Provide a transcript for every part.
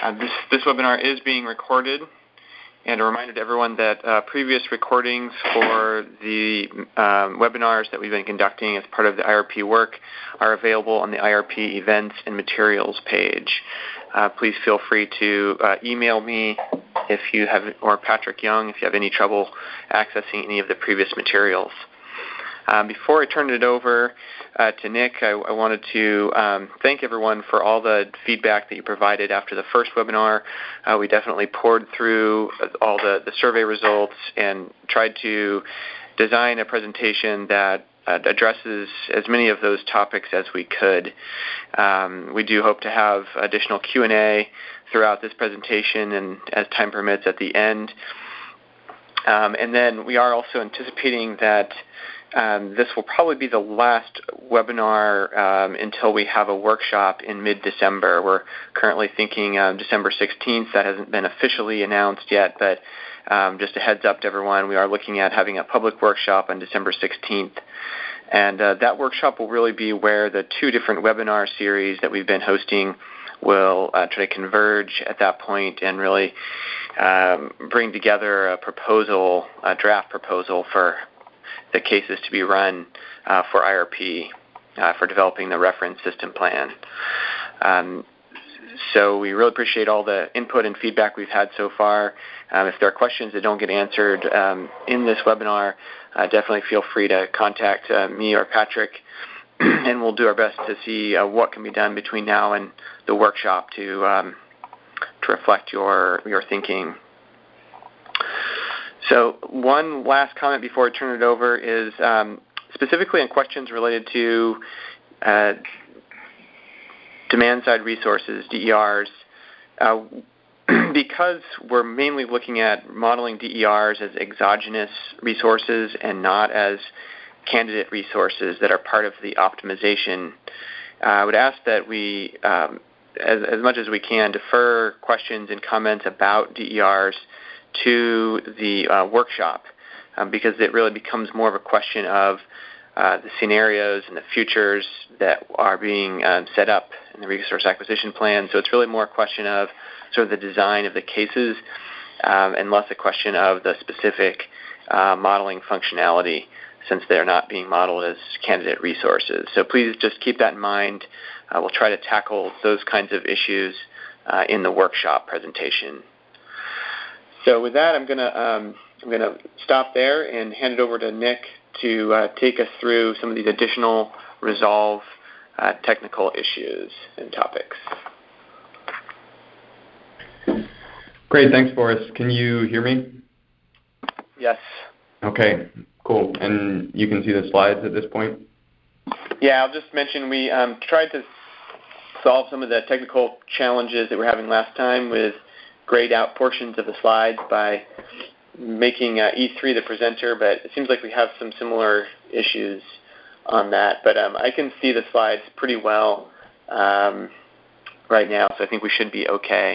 This webinar is being recorded, and a reminder to everyone that previous recordings for the webinars that we've been conducting as part of the IRP work are available on the IRP events and materials page. Please feel free to email me if you have, or Patrick Young, if you have any trouble accessing any of the previous materials. Before I turn it over to Nick, I wanted to thank everyone for all the feedback that you provided after the first webinar. We definitely poured through all the survey results and tried to design a presentation that addresses as many of those topics as we could. We do hope to have additional Q&A throughout this presentation and as time permits at the end. And then we are also anticipating that this will probably be the last webinar until we have a workshop in mid-December. We're currently thinking December 16th. That hasn't been officially announced yet, but just a heads up to everyone, we are looking at having a public workshop on December 16th. And that workshop will really be where the two different webinar series that we've been hosting will try to converge at that point and really bring together a proposal, a draft proposal for the cases to be run for IRP, for developing the reference system plan. So we really appreciate all the input and feedback we've had so far. If there are questions that don't get answered in this webinar, definitely feel free to contact me or Patrick, and we'll do our best to see what can be done between now and the workshop to reflect your thinking. So one last comment before I turn it over is specifically on questions related to demand-side resources, DERs. Because we're mainly looking at modeling DERs as exogenous resources and not as candidate resources that are part of the optimization, I would ask that we, as much as we can, defer questions and comments about DERs to the workshop, because it really becomes more of a question of the scenarios and the futures that are being set up in the resource acquisition plan. So it's really more a question of sort of the design of the cases and less a question of the specific modeling functionality, since they're not being modeled as candidate resources. So please just keep that in mind. We'll try to tackle those kinds of issues in the workshop presentation. So with that, I'm gonna stop there and hand it over to Nick to take us through some of these additional Resolve technical issues and topics. Great, thanks, Boris. Can you hear me? Yes. Okay, cool. And you can see the slides at this point? Yeah, I'll just mention we tried to solve some of the technical challenges that we're having last time with grayed out portions of the slides by making E3 the presenter, but it seems like we have some similar issues on that. But I can see the slides pretty well right now, so I think we should be okay.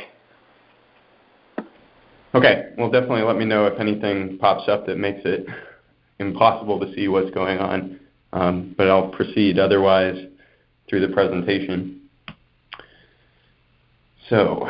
Okay, well, definitely let me know if anything pops up that makes it impossible to see what's going on, but I'll proceed otherwise through the presentation. So,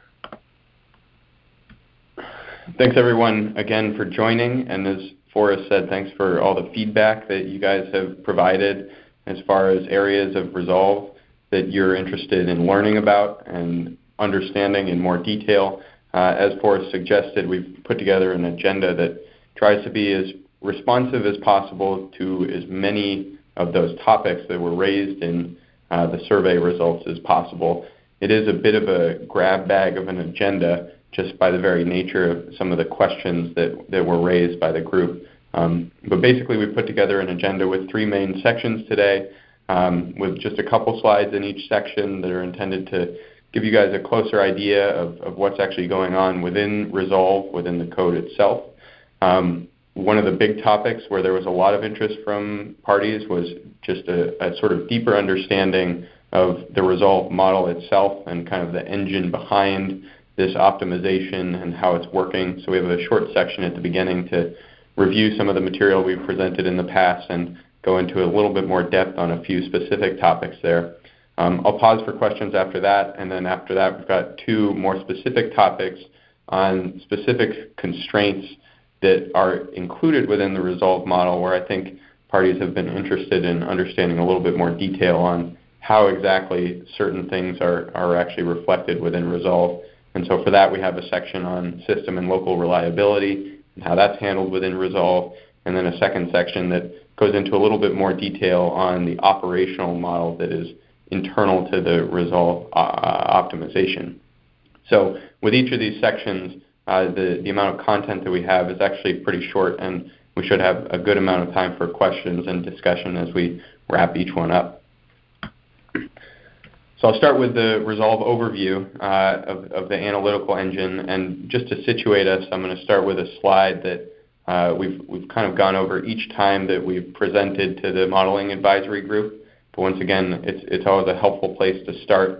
thanks everyone again for joining, and as Forrest said, thanks for all the feedback that you guys have provided as far as areas of Resolve that you're interested in learning about and understanding in more detail. As Forrest suggested, we've put together an agenda that tries to be as responsive as possible to as many of those topics that were raised in the survey results as possible. It is a bit of a grab bag of an agenda just by the very nature of some of the questions that were raised by the group. But basically we put together an agenda with three main sections today, with just a couple slides in each section that are intended to give you guys a closer idea of what's actually going on within Resolve, within the code itself. One of the big topics where there was a lot of interest from parties was just a sort of deeper understanding of the Resolve model itself and kind of the engine behind this optimization and how it's working. So we have a short section at the beginning to review some of the material we've presented in the past and go into a little bit more depth on a few specific topics there. I'll pause for questions after that, and then after that we've got two more specific topics on specific constraints that are included within the Resolve model, where I think parties have been interested in understanding a little bit more detail on how exactly certain things are actually reflected within Resolve. And so for that, we have a section on system and local reliability and how that's handled within Resolve, and then a second section that goes into a little bit more detail on the operational model that is internal to the Resolve optimization. So with each of these sections, the amount of content that we have is actually pretty short, and we should have a good amount of time for questions and discussion as we wrap each one up. So I'll start with the Resolve overview of the analytical engine, and just to situate us, I'm going to start with a slide that we've kind of gone over each time that we've presented to the modeling advisory group. But once again, it's always a helpful place to start.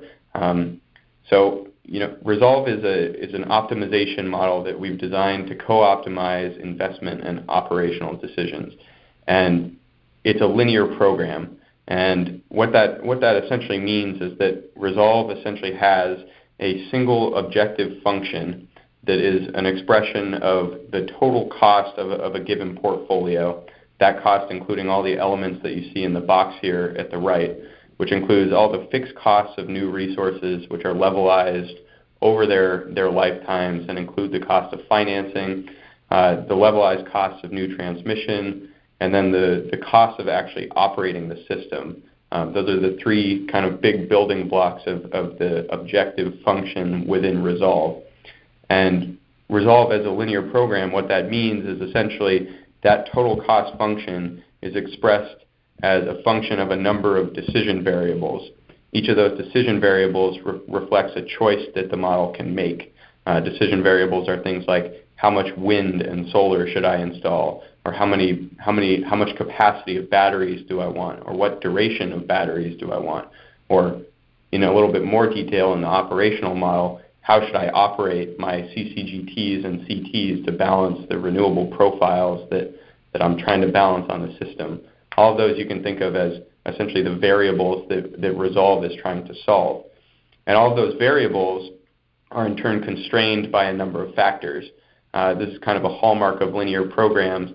Resolve is an optimization model that we've designed to co-optimize investment and operational decisions, and it's a linear program. And what that essentially means is that Resolve essentially has a single objective function that is an expression of the total cost of a given portfolio, that cost including all the elements that you see in the box here at the right, which includes all the fixed costs of new resources which are levelized over their lifetimes and include the cost of financing, the levelized costs of new transmission, and then the cost of actually operating the system. Those are the three kind of big building blocks of the objective function within Resolve. And Resolve as a linear program, what that means is essentially that total cost function is expressed as a function of a number of decision variables. Each of those decision variables reflects a choice that the model can make. Decision variables are things like how much wind and solar should I install, or how much capacity of batteries do I want, or what duration of batteries do I want, or in a little bit more detail in the operational model, how should I operate my CCGTs and CTs to balance the renewable profiles that I'm trying to balance on the system. All of those you can think of as essentially the variables that Resolve is trying to solve. And all of those variables are in turn constrained by a number of factors. This is kind of a hallmark of linear programs,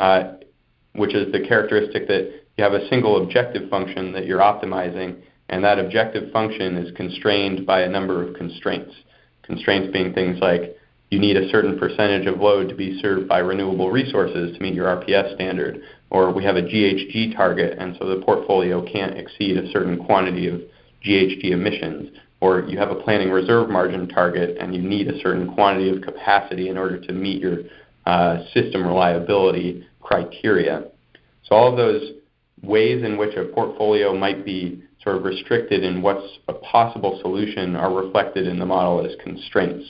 which is the characteristic that you have a single objective function that you're optimizing, and that objective function is constrained by a number of constraints. Constraints being things like you need a certain percentage of load to be served by renewable resources to meet your RPS standard, or we have a GHG target, and so the portfolio can't exceed a certain quantity of GHG emissions, or you have a planning reserve margin target, and you need a certain quantity of capacity in order to meet your system reliability criteria. So all of those ways in which a portfolio might be sort of restricted in what's a possible solution are reflected in the model as constraints.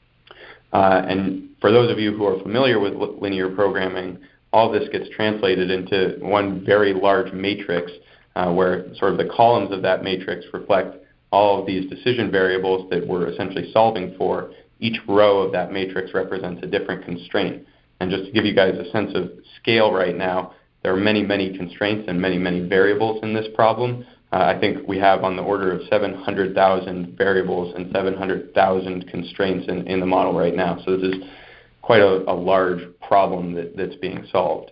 And for those of you who are familiar with linear programming, all this gets translated into one very large matrix where sort of the columns of that matrix reflect all of these decision variables that we're essentially solving for. Each row of that matrix represents a different constraint. And just to give you guys a sense of scale right now, there are many, many constraints and many, many variables in this problem. I think we have on the order of 700,000 variables and 700,000 constraints in the model right now. So this is quite a large problem that's being solved.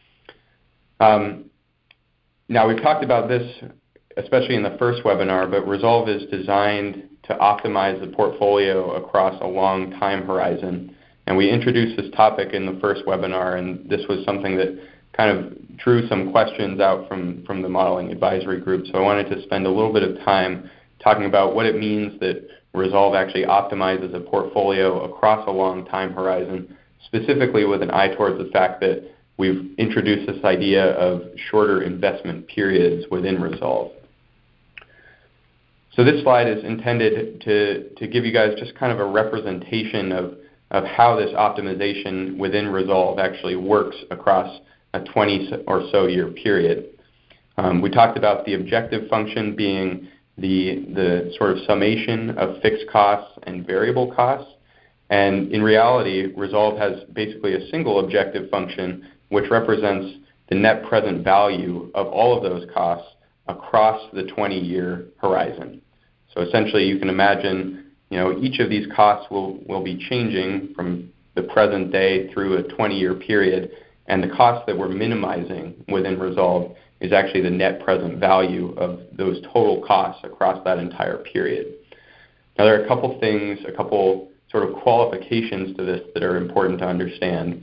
Now, we've talked about this, especially in the first webinar, but Resolve is designed to optimize the portfolio across a long time horizon. And we introduced this topic in the first webinar, and this was something that kind of drew some questions out from the modeling advisory group. So I wanted to spend a little bit of time talking about what it means that Resolve actually optimizes a portfolio across a long time horizon, specifically with an eye towards the fact that we've introduced this idea of shorter investment periods within Resolve. So this slide is intended to give you guys just kind of a representation of how this optimization within Resolve actually works across a 20 or so year period. We talked about the objective function being the sort of summation of fixed costs and variable costs. And in reality, Resolve has basically a single objective function which represents the net present value of all of those costs across the 20-year horizon. So essentially, you can imagine, each of these costs will be changing from the present day through a 20-year period, and the cost that we're minimizing within Resolve is actually the net present value of those total costs across that entire period. Now, there are a couple sort of qualifications to this that are important to understand.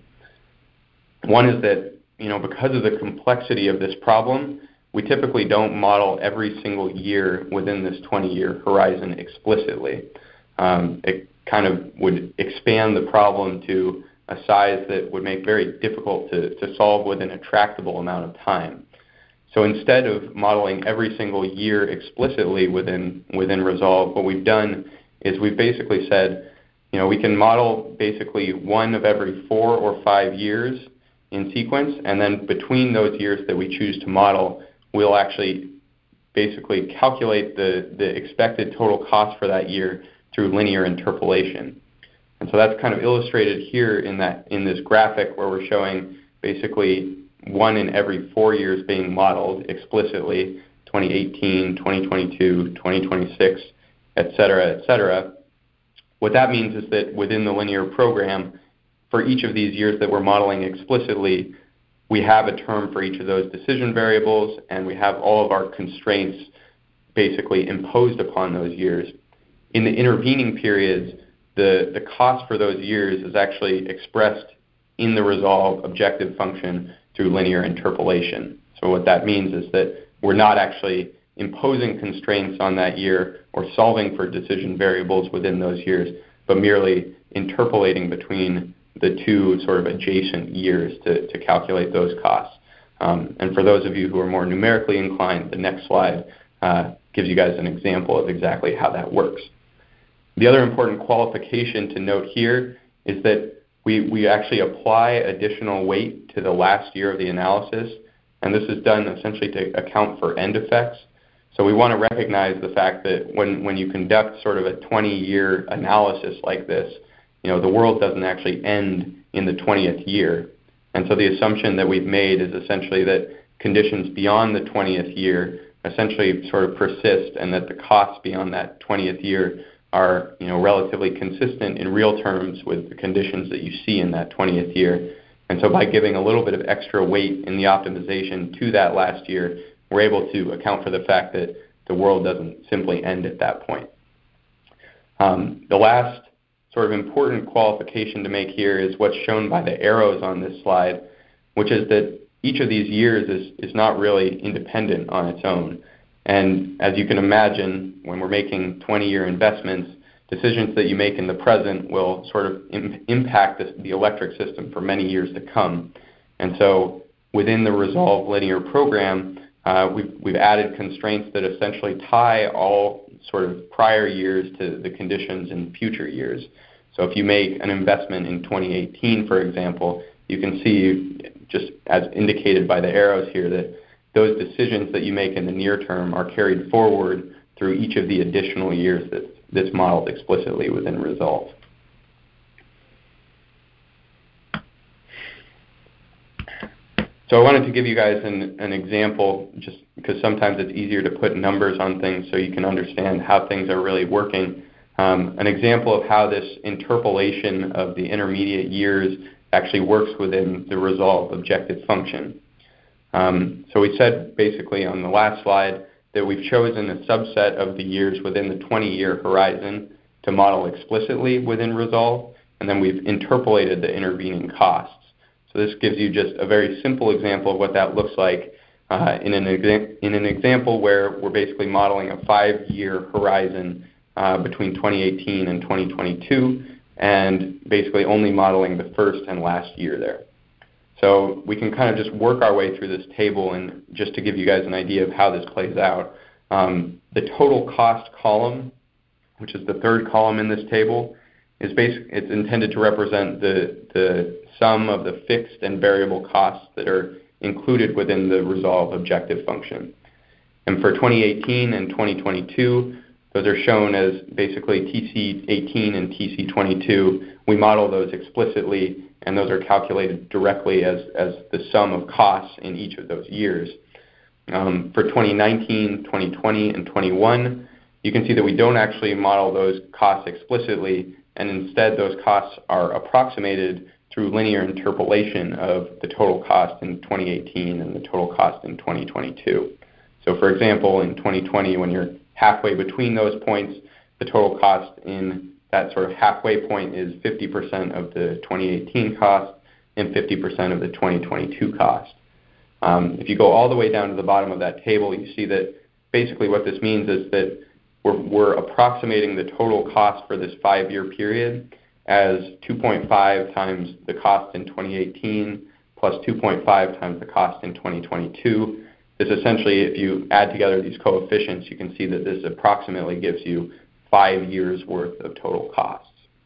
One is that, because of the complexity of this problem, we typically don't model every single year within this 20-year horizon explicitly. It kind of would expand the problem to a size that would make very difficult to solve within a tractable amount of time. So instead of modeling every single year explicitly within Resolve, what we've done is we've basically said, we can model basically one of every 4 or 5 years in sequence, and then between those years that we choose to model, we'll actually basically calculate the expected total cost for that year through linear interpolation. And so that's kind of illustrated here in this graphic where we're showing basically one in every 4 years being modeled explicitly, 2018, 2022, 2026, et cetera. What that means is that within the linear program, for each of these years that we're modeling explicitly, we have a term for each of those decision variables, and we have all of our constraints basically imposed upon those years. In the intervening periods, the cost for those years is actually expressed in the Resolve objective function through linear interpolation. So what that means is that we're not actually imposing constraints on that year or solving for decision variables within those years, but merely interpolating between the two sort of adjacent years to calculate those costs. And for those of you who are more numerically inclined, the next slide gives you guys an example of exactly how that works. The other important qualification to note here is that we actually apply additional weight to the last year of the analysis, and this is done essentially to account for end effects. So we want to recognize the fact that when you conduct sort of a 20-year analysis like this, the world doesn't actually end in the 20th year. And so the assumption that we've made is essentially that conditions beyond the 20th year essentially sort of persist, and that the costs beyond that 20th year are relatively consistent in real terms with the conditions that you see in that 20th year. And so by giving a little bit of extra weight in the optimization to that last year, we're able to account for the fact that the world doesn't simply end at that point. The last sort of important qualification to make here is what's shown by the arrows on this slide, which is that each of these years is not really independent on its own. And as you can imagine, when we're making 20-year investments, decisions that you make in the present will sort of impact the electric system for many years to come. And so within the Resolve linear program, we've added constraints that essentially tie all sort of prior years to the conditions in future years. So if you make an investment in 2018, for example, you can see, just as indicated by the arrows here, that those decisions that you make in the near term are carried forward through each of the additional years that's modeled explicitly within Resolve. So I wanted to give you guys an example, just because sometimes it's easier to put numbers on things so you can understand how things are really working. An example of how this interpolation of the intermediate years actually works within the Resolve objective function. So we said basically on the last slide that we've chosen a subset of the years within the 20-year horizon to model explicitly within Resolve, and then we've interpolated the intervening costs. So this gives you just a very simple example of what that looks like in an example where we're basically modeling a 5-year horizon between 2018 and 2022, and basically only modeling the first and last year there. So we can kind of just work our way through this table, and just to give you guys an idea of how this plays out, the total cost column, which is the third column in this table, it's intended to represent the sum of the fixed and variable costs that are included within the Resolve objective function. And for 2018 and 2022, those are shown as basically TC18 and TC22. We model those explicitly, and those are calculated directly as the sum of costs in each of those years. For 2019, 2020, and 21, you can see that we don't actually model those costs explicitly, and instead those costs are approximated through linear interpolation of the total cost in 2018 and the total cost in 2022. So for example, in 2020, when you're halfway between those points, the total cost in that sort of halfway point is 50% of the 2018 cost and 50% of the 2022 cost. If you go all the way down to the bottom of that table, you see that basically what this means is that we're approximating the total cost for this 5-year period as 2.5 times the cost in 2018 plus 2.5 times the cost in 2022. This essentially, if you add together these coefficients, you can see that this approximately gives you 5 years worth of total costs.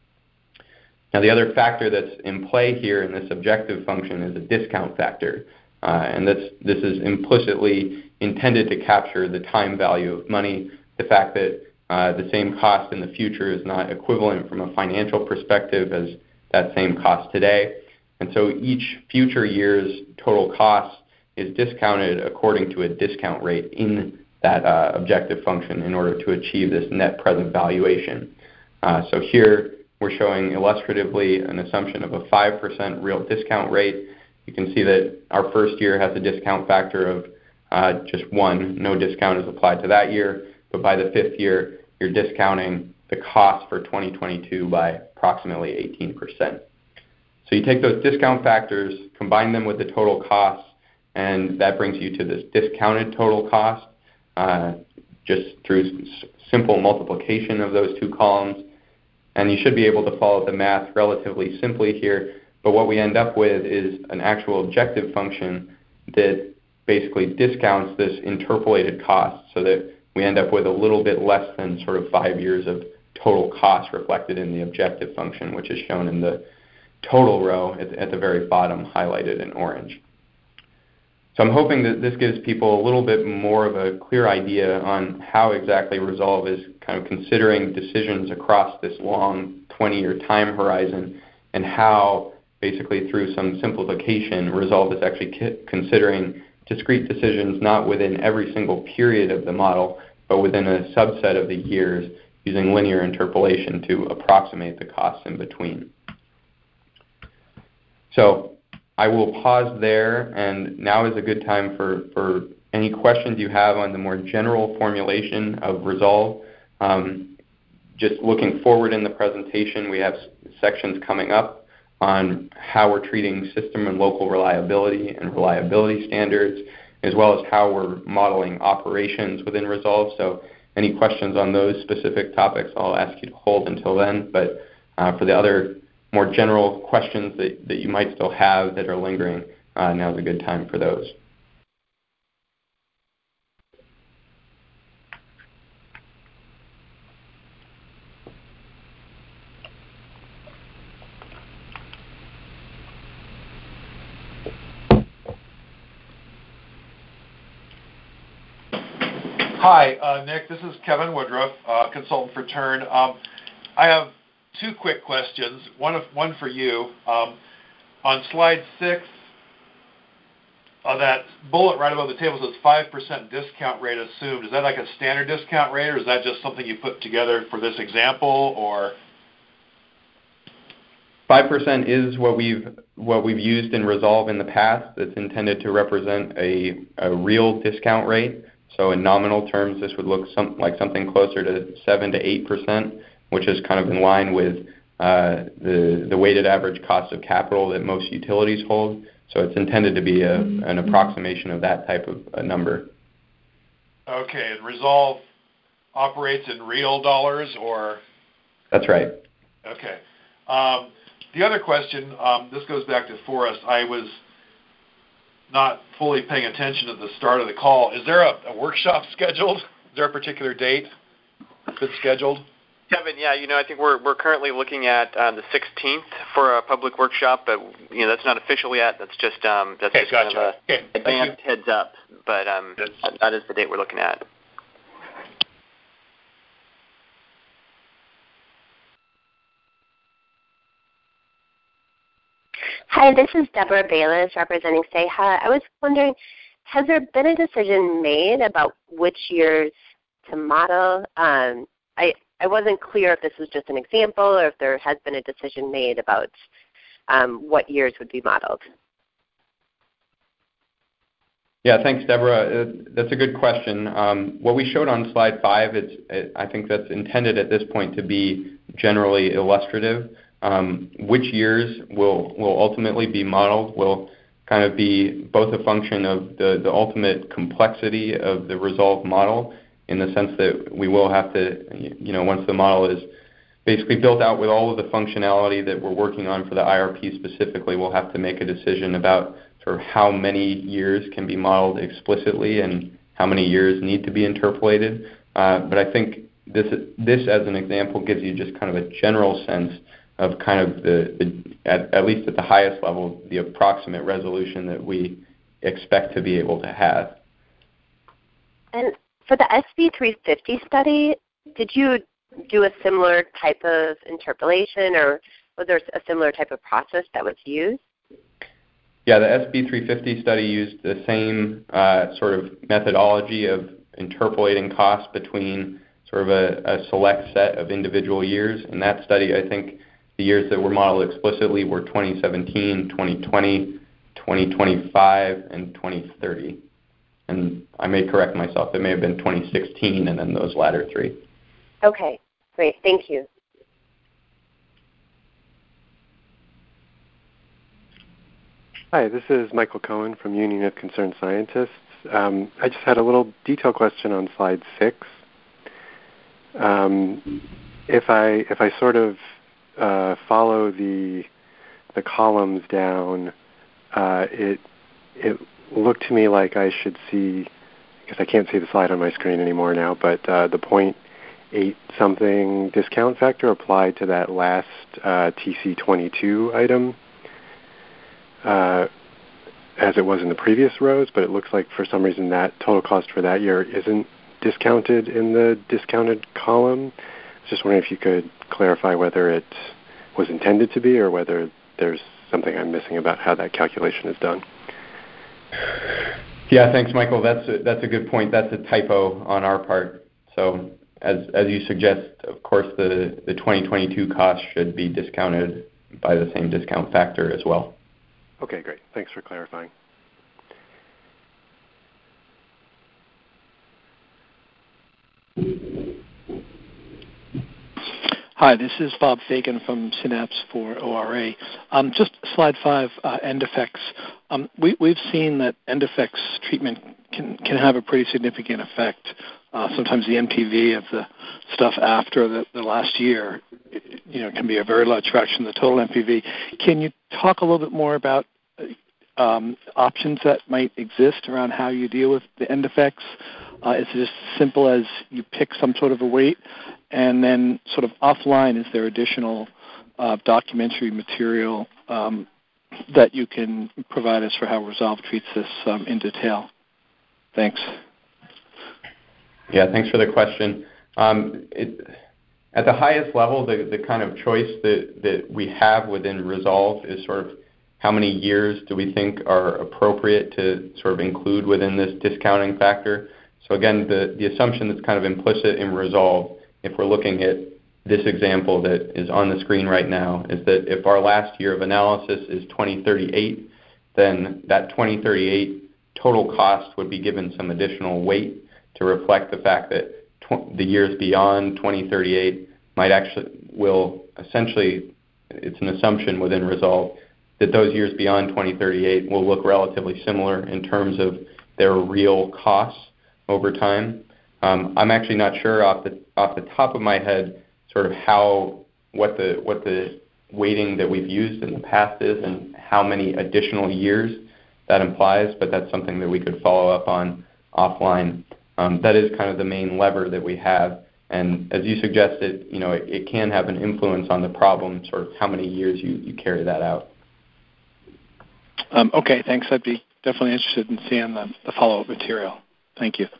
Now, the other factor that's in play here in this objective function is a discount factor. And this is implicitly intended to capture the time value of money, the fact that the same cost in the future is not equivalent from a financial perspective as that same cost today. And so each future year's total cost is discounted according to a discount rate in that objective function in order to achieve this net present valuation. So here we're showing illustratively an assumption of a 5% real discount rate. You can see that our first year has a discount factor of just 1. No discount is applied to that year. But by the 5th year, you're discounting the cost for 2022 by approximately 18%. So you take those discount factors, combine them with the total costs, and that brings you to this discounted total cost just through simple multiplication of those two columns. And you should be able to follow the math relatively simply here. But what we end up with is an actual objective function that basically discounts this interpolated cost so that we end up with a little bit less than sort of 5 years of total cost reflected in the objective function, which is shown in the total row at the very bottom, highlighted in orange. So I'm hoping that this gives people a little bit more of a clear idea on how exactly Resolve is kind of considering decisions across this long 20-year time horizon, and how basically through some simplification, Resolve is actually considering discrete decisions not within every single period of the model, but within a subset of the years using linear interpolation to approximate the costs in between. So I will pause there, and now is a good time for any questions you have on the more general formulation of Resolve. Just looking forward in the presentation, we have sections coming up on how we're treating system and local reliability and reliability standards, as well as how we're modeling operations within Resolve. So any questions on those specific topics, I'll ask you to hold until then. But for the other more general questions that you might still have that are lingering, now's a good time for those. Hi, Nick. This is Kevin Woodruff, consultant for Turn. I have 2 quick questions. One for you. On slide 6, that bullet right above the table says 5% discount rate assumed. Is that like a standard discount rate, or is that just something you put together for this example, or? 5% is what we've used in Resolve in the past. It's intended to represent a real discount rate. So in nominal terms, this would look like something closer to 7 to 8%, which is kind of in line with the weighted average cost of capital that most utilities hold. So it's intended to be an approximation of that type of a number. Okay, and Resolve operates in real dollars, or? That's right. Okay. The other question, this goes back to Forrest. I was not fully paying attention at the start of the call. Is there a workshop scheduled? Is there a particular date that's scheduled? Kevin, yeah, I think we're currently looking at the 16th for a public workshop, but that's not official yet. That's just kind of a advanced heads up, but that is the date we're looking at. Hi, this is Deborah Bayless representing SEHA. I was wondering, has there been a decision made about which years to model? I wasn't clear if this was just an example or if there has been a decision made about what years would be modeled. Yeah, thanks, Deborah. That's a good question. What we showed on slide 5, I think that's intended at this point to be generally illustrative. Which years will ultimately be modeled will kind of be both a function of the ultimate complexity of the resolved model, in the sense that we will have to, once the model is basically built out with all of the functionality that we're working on for the IRP specifically, we'll have to make a decision about sort of how many years can be modeled explicitly and how many years need to be interpolated. But I think this as an example gives you just kind of a general sense of kind of at least at the highest level, the approximate resolution that we expect to be able to have. And for the SB 350 study, did you do a similar type of interpolation, or was there a similar type of process that was used? Yeah, the SB 350 study used the same sort of methodology of interpolating costs between sort of a select set of individual years. In that study, I think the years that were modeled explicitly were 2017, 2020, 2025, and 2030. And I may correct myself, it may have been 2016 and then those latter three. Okay, great. Thank you. Hi, this is Michael Cohen from Union of Concerned Scientists. I just had a little detail question on slide 6. If I sort of follow the columns down, it looked to me like I should see, because I can't see the slide on my screen anymore now, but the 0.8 something discount factor applied to that last TC22 item, as it was in the previous rows, but it looks like for some reason that total cost for that year isn't discounted in the discounted column. I was just wondering if you could clarify whether it was intended to be or whether there's something I'm missing about how that calculation is done. Yeah, thanks, Michael. That's a good point. That's a typo on our part. So as you suggest, of course, the 2022 cost should be discounted by the same discount factor as well. Okay, great. Thanks for clarifying. Hi, this is Bob Fagan from Synapse for ORA. Just slide 5, end effects. We've seen that end effects treatment can have a pretty significant effect. Sometimes the NPV of the stuff after the last year, can be a very large fraction of the total NPV. Can you talk a little bit more about options that might exist around how you deal with the end effects? Is it just simple as you pick some sort of a weight, and then sort of offline, is there additional documentary material that you can provide us for how Resolve treats this in detail? Thanks. Yeah, thanks for the question. At the highest level, the kind of choice that we have within Resolve is sort of how many years do we think are appropriate to sort of include within this discounting factor. So again, the assumption that's kind of implicit in Resolve, if we're looking at this example that is on the screen right now, is that if our last year of analysis is 2038, then that 2038 total cost would be given some additional weight to reflect the fact that the years beyond 2038 will essentially, it's an assumption within Resolve, that those years beyond 2038 will look relatively similar in terms of their real costs over time. I'm actually not sure off the top of my head sort of what the weighting that we've used in the past is and how many additional years that implies, but that's something that we could follow up on offline. That is kind of the main lever that we have, and as you suggested, it can have an influence on the problem, sort of how many years you carry that out. Okay, thanks. I'd be definitely interested in seeing the follow-up material. Thank you.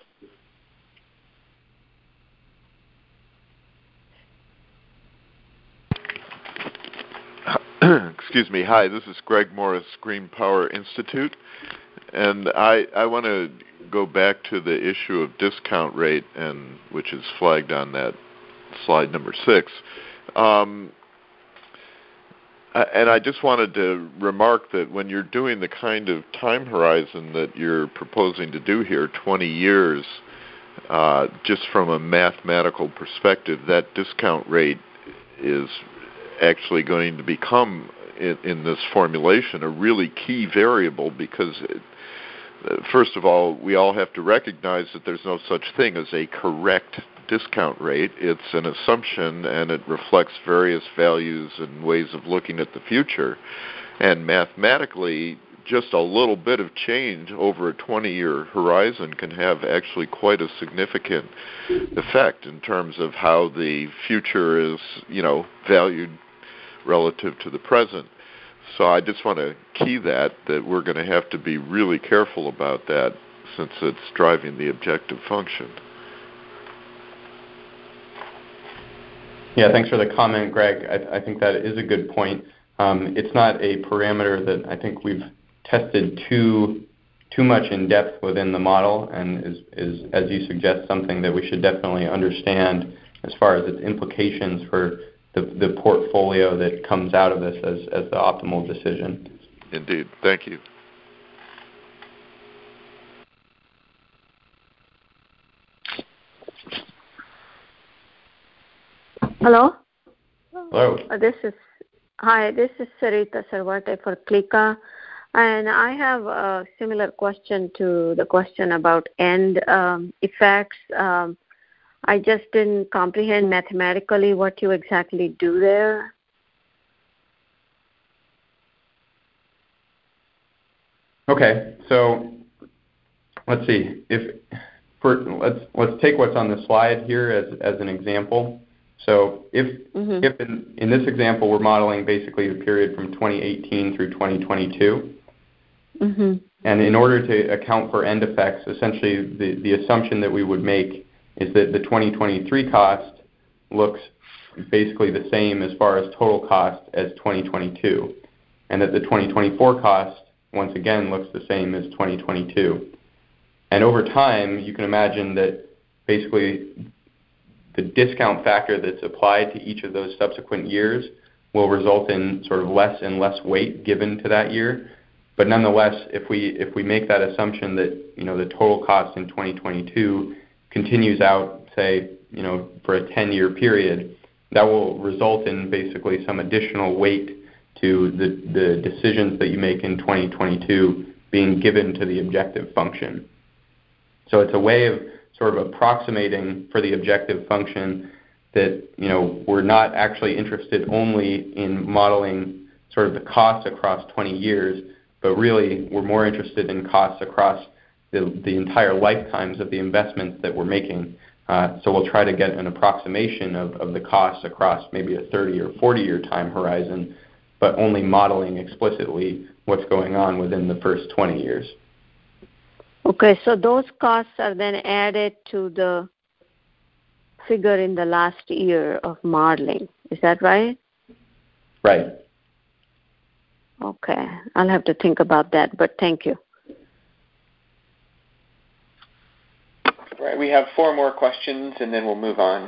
Excuse me. Hi, this is Greg Morris, Green Power Institute. And I want to go back to the issue of discount rate, and which is flagged on that slide number 6. And I just wanted to remark that when you're doing the kind of time horizon that you're proposing to do here, 20 years, just from a mathematical perspective, that discount rate is actually going to become, in this formulation, a really key variable because, first of all, we all have to recognize that there's no such thing as a correct discount rate. It's an assumption, and it reflects various values and ways of looking at the future. And mathematically, just a little bit of change over a 20-year horizon can have actually quite a significant effect in terms of how the future is, valued relative to the present. So I just want to key that we're going to have to be really careful about that since it's driving the objective function. Yeah, thanks for the comment, Greg. I think that is a good point. It's not a parameter that I think we've tested too much in depth within the model, and is, as you suggest, something that we should definitely understand as far as its implications for the portfolio that comes out of this as the optimal decision. Indeed. Thank you. Hello? Hello. This is Sarita Sarvate for Klika, and I have a similar question to the question about end effects. I just didn't comprehend mathematically what you exactly do there. Okay, so let's see. Let's take what's on the slide here as an example. So if in this example we're modeling basically the period from 2018 through 2022, and in order to account for end effects, essentially the assumption that we would make is that the 2023 cost looks basically the same as far as total cost as 2022, and that the 2024 cost once again looks the same as 2022. And over time, you can imagine that basically the discount factor that's applied to each of those subsequent years will result in sort of less and less weight given to that year. But nonetheless, if we make that assumption that the total cost in 2022 continues out, say, for a 10-year period, that will result in basically some additional weight to the decisions that you make in 2022 being given to the objective function. So it's a way of sort of approximating for the objective function that we're not actually interested only in modeling sort of the cost across 20 years, but really we're more interested in costs across the entire lifetimes of the investments that we're making. So we'll try to get an approximation of the costs across maybe a 30 or 40-year time horizon, but only modeling explicitly what's going on within the first 20 years. Okay, so those costs are then added to the figure in the last year of modeling. Is that right? Right. Okay, I'll have to think about that, but thank you. Right, we have 4 more questions, and then we'll move on.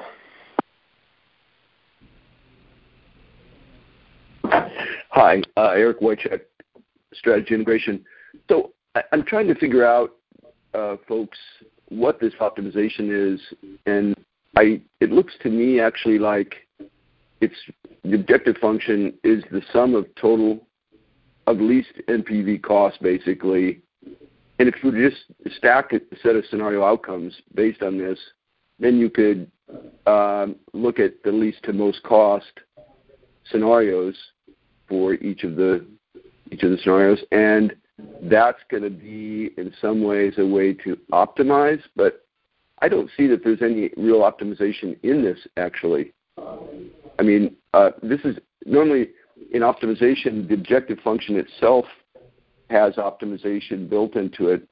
Hi, Eric Wojcik, Strategy Integration. So I'm trying to figure out, folks, what this optimization is, and it looks to me actually like the objective function is the sum of total of least NPV cost, basically. And if you just stack a set of scenario outcomes based on this, then you could look at the least to most cost scenarios for each of the scenarios, and that's going to be in some ways a way to optimize, but I don't see that there's any real optimization in this, actually. I mean, this is normally in optimization, the objective function itself has optimization built into it.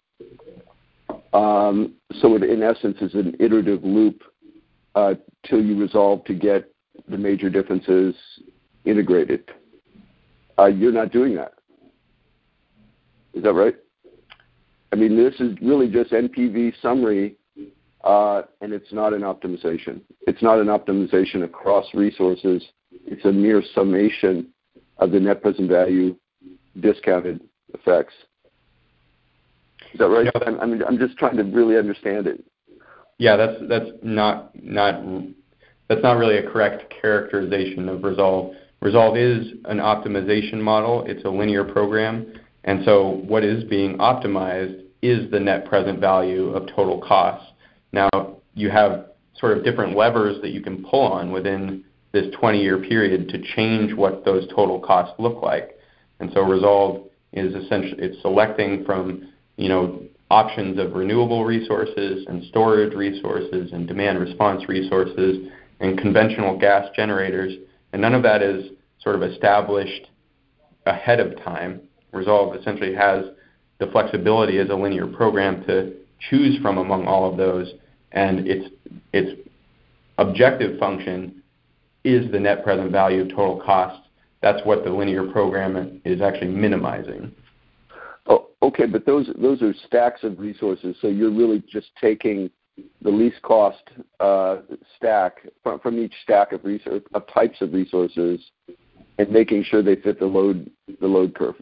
So it, in essence, is an iterative loop till you resolve to get the major differences integrated. You're not doing that. Is that right? I mean, this is really just NPV summary, and it's not an optimization. It's not an optimization across resources. It's a mere summation of the net present value discounted effects. Is that right? I mean, I'm just trying to really understand it. Yeah, that's not really a correct characterization of Resolve. Resolve is an optimization model. It's a linear program. And so what is being optimized is the net present value of total costs. Now, you have sort of different levers that you can pull on within this 20-year period to change what those total costs look like. And so Resolve is essentially, it's selecting from, options of renewable resources and storage resources and demand response resources and conventional gas generators. And none of that is sort of established ahead of time. Resolve essentially has the flexibility as a linear program to choose from among all of those, and its objective function is the net present value of total costs. That's what the linear program is actually minimizing. Oh, okay, but those are stacks of resources, so you're really just taking the least cost stack from each stack of types of resources and making sure they fit the load curve.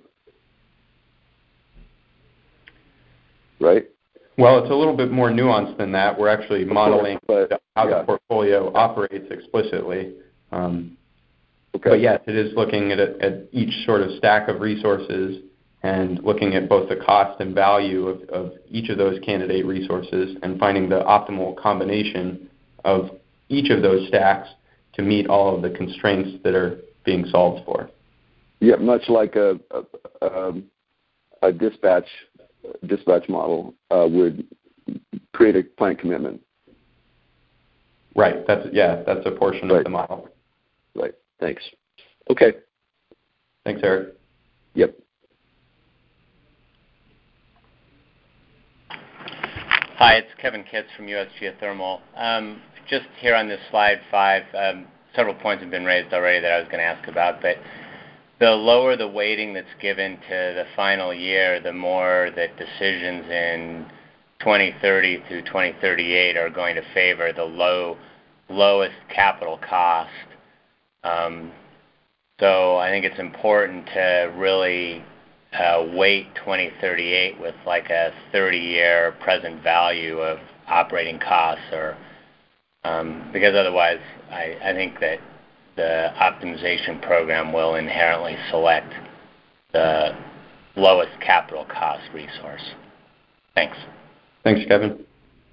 Right? Well, it's a little bit more nuanced than that. We're actually modeling how the portfolio operates explicitly. But yes, it is looking at each sort of stack of resources and looking at both the cost and value of each of those candidate resources and finding the optimal combination of each of those stacks to meet all of the constraints that are being solved for. Yeah, much like a dispatch model would create a plant commitment. Right. That's a portion of the model. Right. Thanks. Okay. Thanks, Eric. Yep. Hi, it's Kevin Kitts from U.S. Geothermal. Just here on this slide 5, several points have been raised already that I was going to ask about, but the lower the weighting that's given to the final year, the more that decisions in 2030 through 2038 are going to favor the lowest capital cost. So I think it's important to really weight 2038 with like a 30-year present value of operating costs, or because otherwise I think that the optimization program will inherently select the lowest capital cost resource. Thanks. Thanks, Kevin.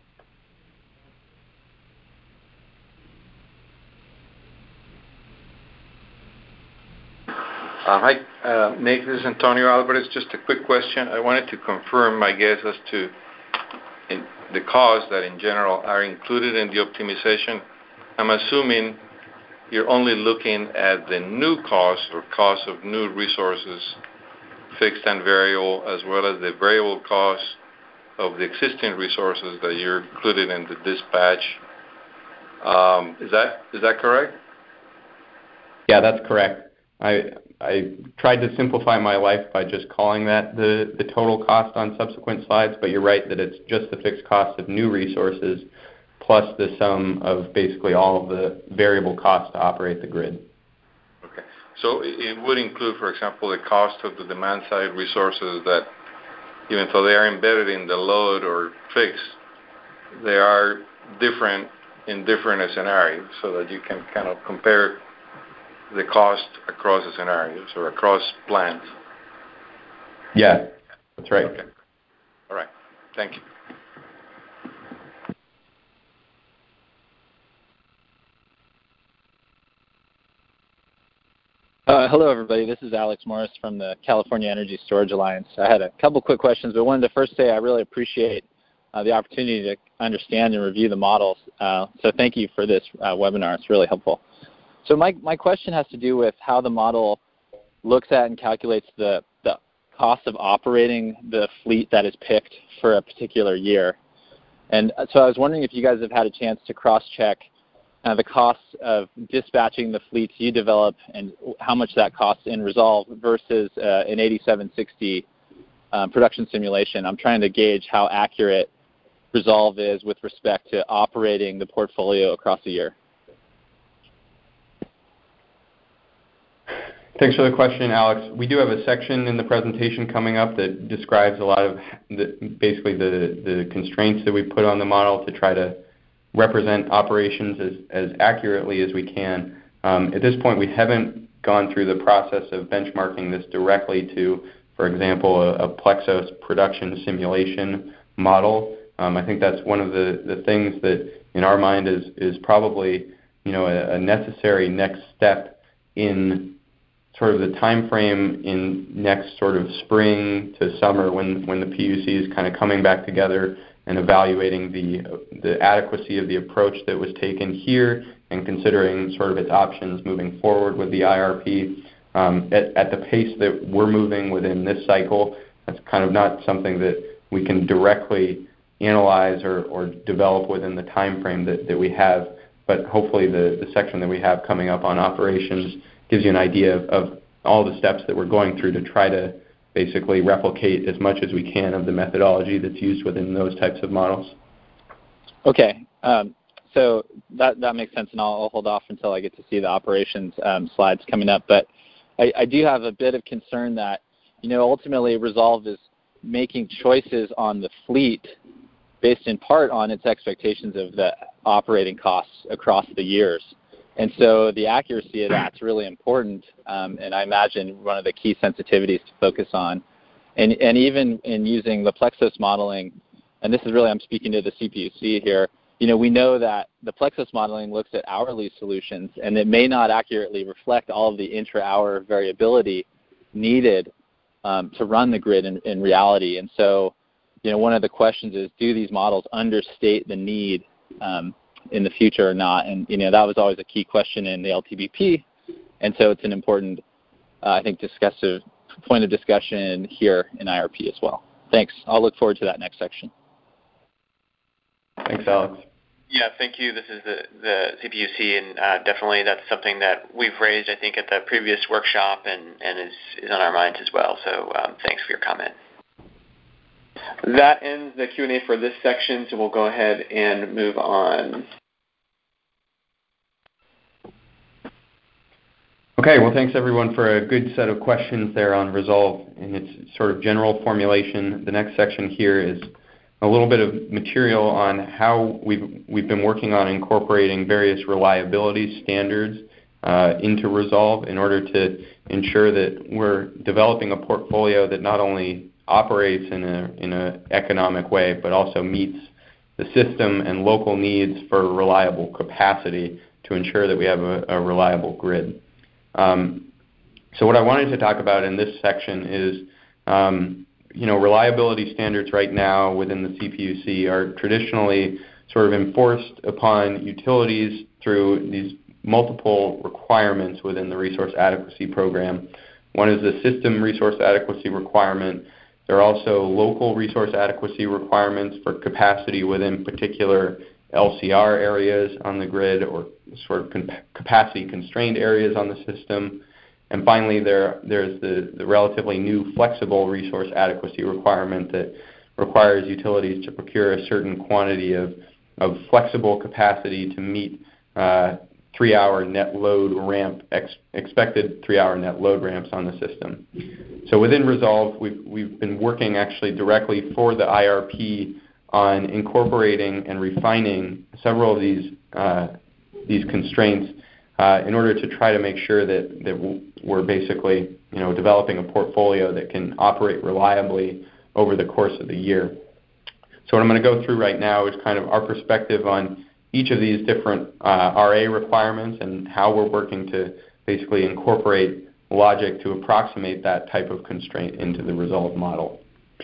Hi, Nick. This is Antonio Alvarez. Just a quick question. I wanted to confirm my guess as to the costs that in general are included in the optimization. I'm assuming you're only looking at the new cost or cost of new resources, fixed and variable, as well as the variable cost of the existing resources that you're included in the dispatch. Is that correct? Yeah, that's correct. I tried to simplify my life by just calling that the total cost on subsequent slides, but you're right that it's just the fixed cost of new resources plus the sum of basically all of the variable costs to operate the grid. Okay. So it would include, for example, the cost of the demand-side resources that, even though they are embedded in the load or fixed, they are different in different scenarios, so that you can kind of compare the cost across the scenarios or across plants. Yeah, that's right. Okay. All right. Thank you. Hello, everybody. This is Alex Morris from the California Energy Storage Alliance. I had a couple quick questions, but wanted to first say I really appreciate the opportunity to understand and review the models. So thank you for this webinar. It's really helpful. So my question has to do with how the model looks at and calculates the cost of operating the fleet that is picked for a particular year. And so I was wondering if you guys have had a chance to cross-check the costs of dispatching the fleets you develop and how much that costs in Resolve versus an 8760 production simulation, I'm trying to gauge how accurate Resolve is with respect to operating the portfolio across the year. Thanks for the question, Alex. We do have a section in the presentation coming up that describes a lot of the constraints that we put on the model to try to represent operations as accurately as we can. At this point, we haven't gone through the process of benchmarking this directly to, for example, a Plexos production simulation model. I think that's one of the things that, in our mind, is probably a necessary next step in sort of the time frame in next sort of spring to summer when the PUC is kind of coming back together and evaluating the adequacy of the approach that was taken here and considering sort of its options moving forward with the IRP. At the pace that we're moving within this cycle, that's kind of not something that we can directly analyze or develop within the time frame that we have. But hopefully the section that we have coming up on operations gives you an idea of all the steps that we're going through to try to basically replicate as much as we can of the methodology that's used within those types of models. Okay. So that makes sense, and I'll hold off until I get to see the operations slides coming up. But I do have a bit of concern that, ultimately Resolve is making choices on the fleet based in part on its expectations of the operating costs across the years. And so the accuracy of that's really important, and I imagine one of the key sensitivities to focus on. And even in using the Plexos modeling, and this is really, I'm speaking to the CPUC here, we know that the Plexos modeling looks at hourly solutions, and it may not accurately reflect all of the intra-hour variability needed to run the grid in reality. And so, one of the questions is, do these models understate the need in the future or not? And, that was always a key question in the LTBP. And so it's an important, I think, point of discussion here in IRP as well. Thanks. I'll look forward to that next section. Thanks, Alex. Yeah, thank you. This is the CPUC, and definitely that's something that we've raised, I think, at the previous workshop and is on our minds as well. So thanks for your comment. That ends the Q&A for this section, so we'll go ahead and move on. Okay, well, thanks everyone for a good set of questions there on Resolve in its sort of general formulation. The next section here is a little bit of material on how we've been working on incorporating various reliability standards into Resolve in order to ensure that we're developing a portfolio that not only operates in an economic way, but also meets the system and local needs for reliable capacity to ensure that we have a reliable grid. So what I wanted to talk about in this section is, reliability standards right now within the CPUC are traditionally sort of enforced upon utilities through these multiple requirements within the Resource Adequacy Program. One is the System Resource Adequacy Requirement. There are also local resource adequacy requirements for capacity within particular LCR areas on the grid or sort of capacity-constrained areas on the system. And finally, there's the relatively new flexible resource adequacy requirement that requires utilities to procure a certain quantity of flexible capacity to meet 3-hour net load ramp, expected 3-hour net load ramps on the system. So within Resolve, we've been working actually directly for the IRP on incorporating and refining several of these constraints in order to try to make sure that we're basically developing a portfolio that can operate reliably over the course of the year. So what I'm going to go through right now is kind of our perspective on each of these different RA requirements and how we're working to basically incorporate logic to approximate that type of constraint into the Resolve model.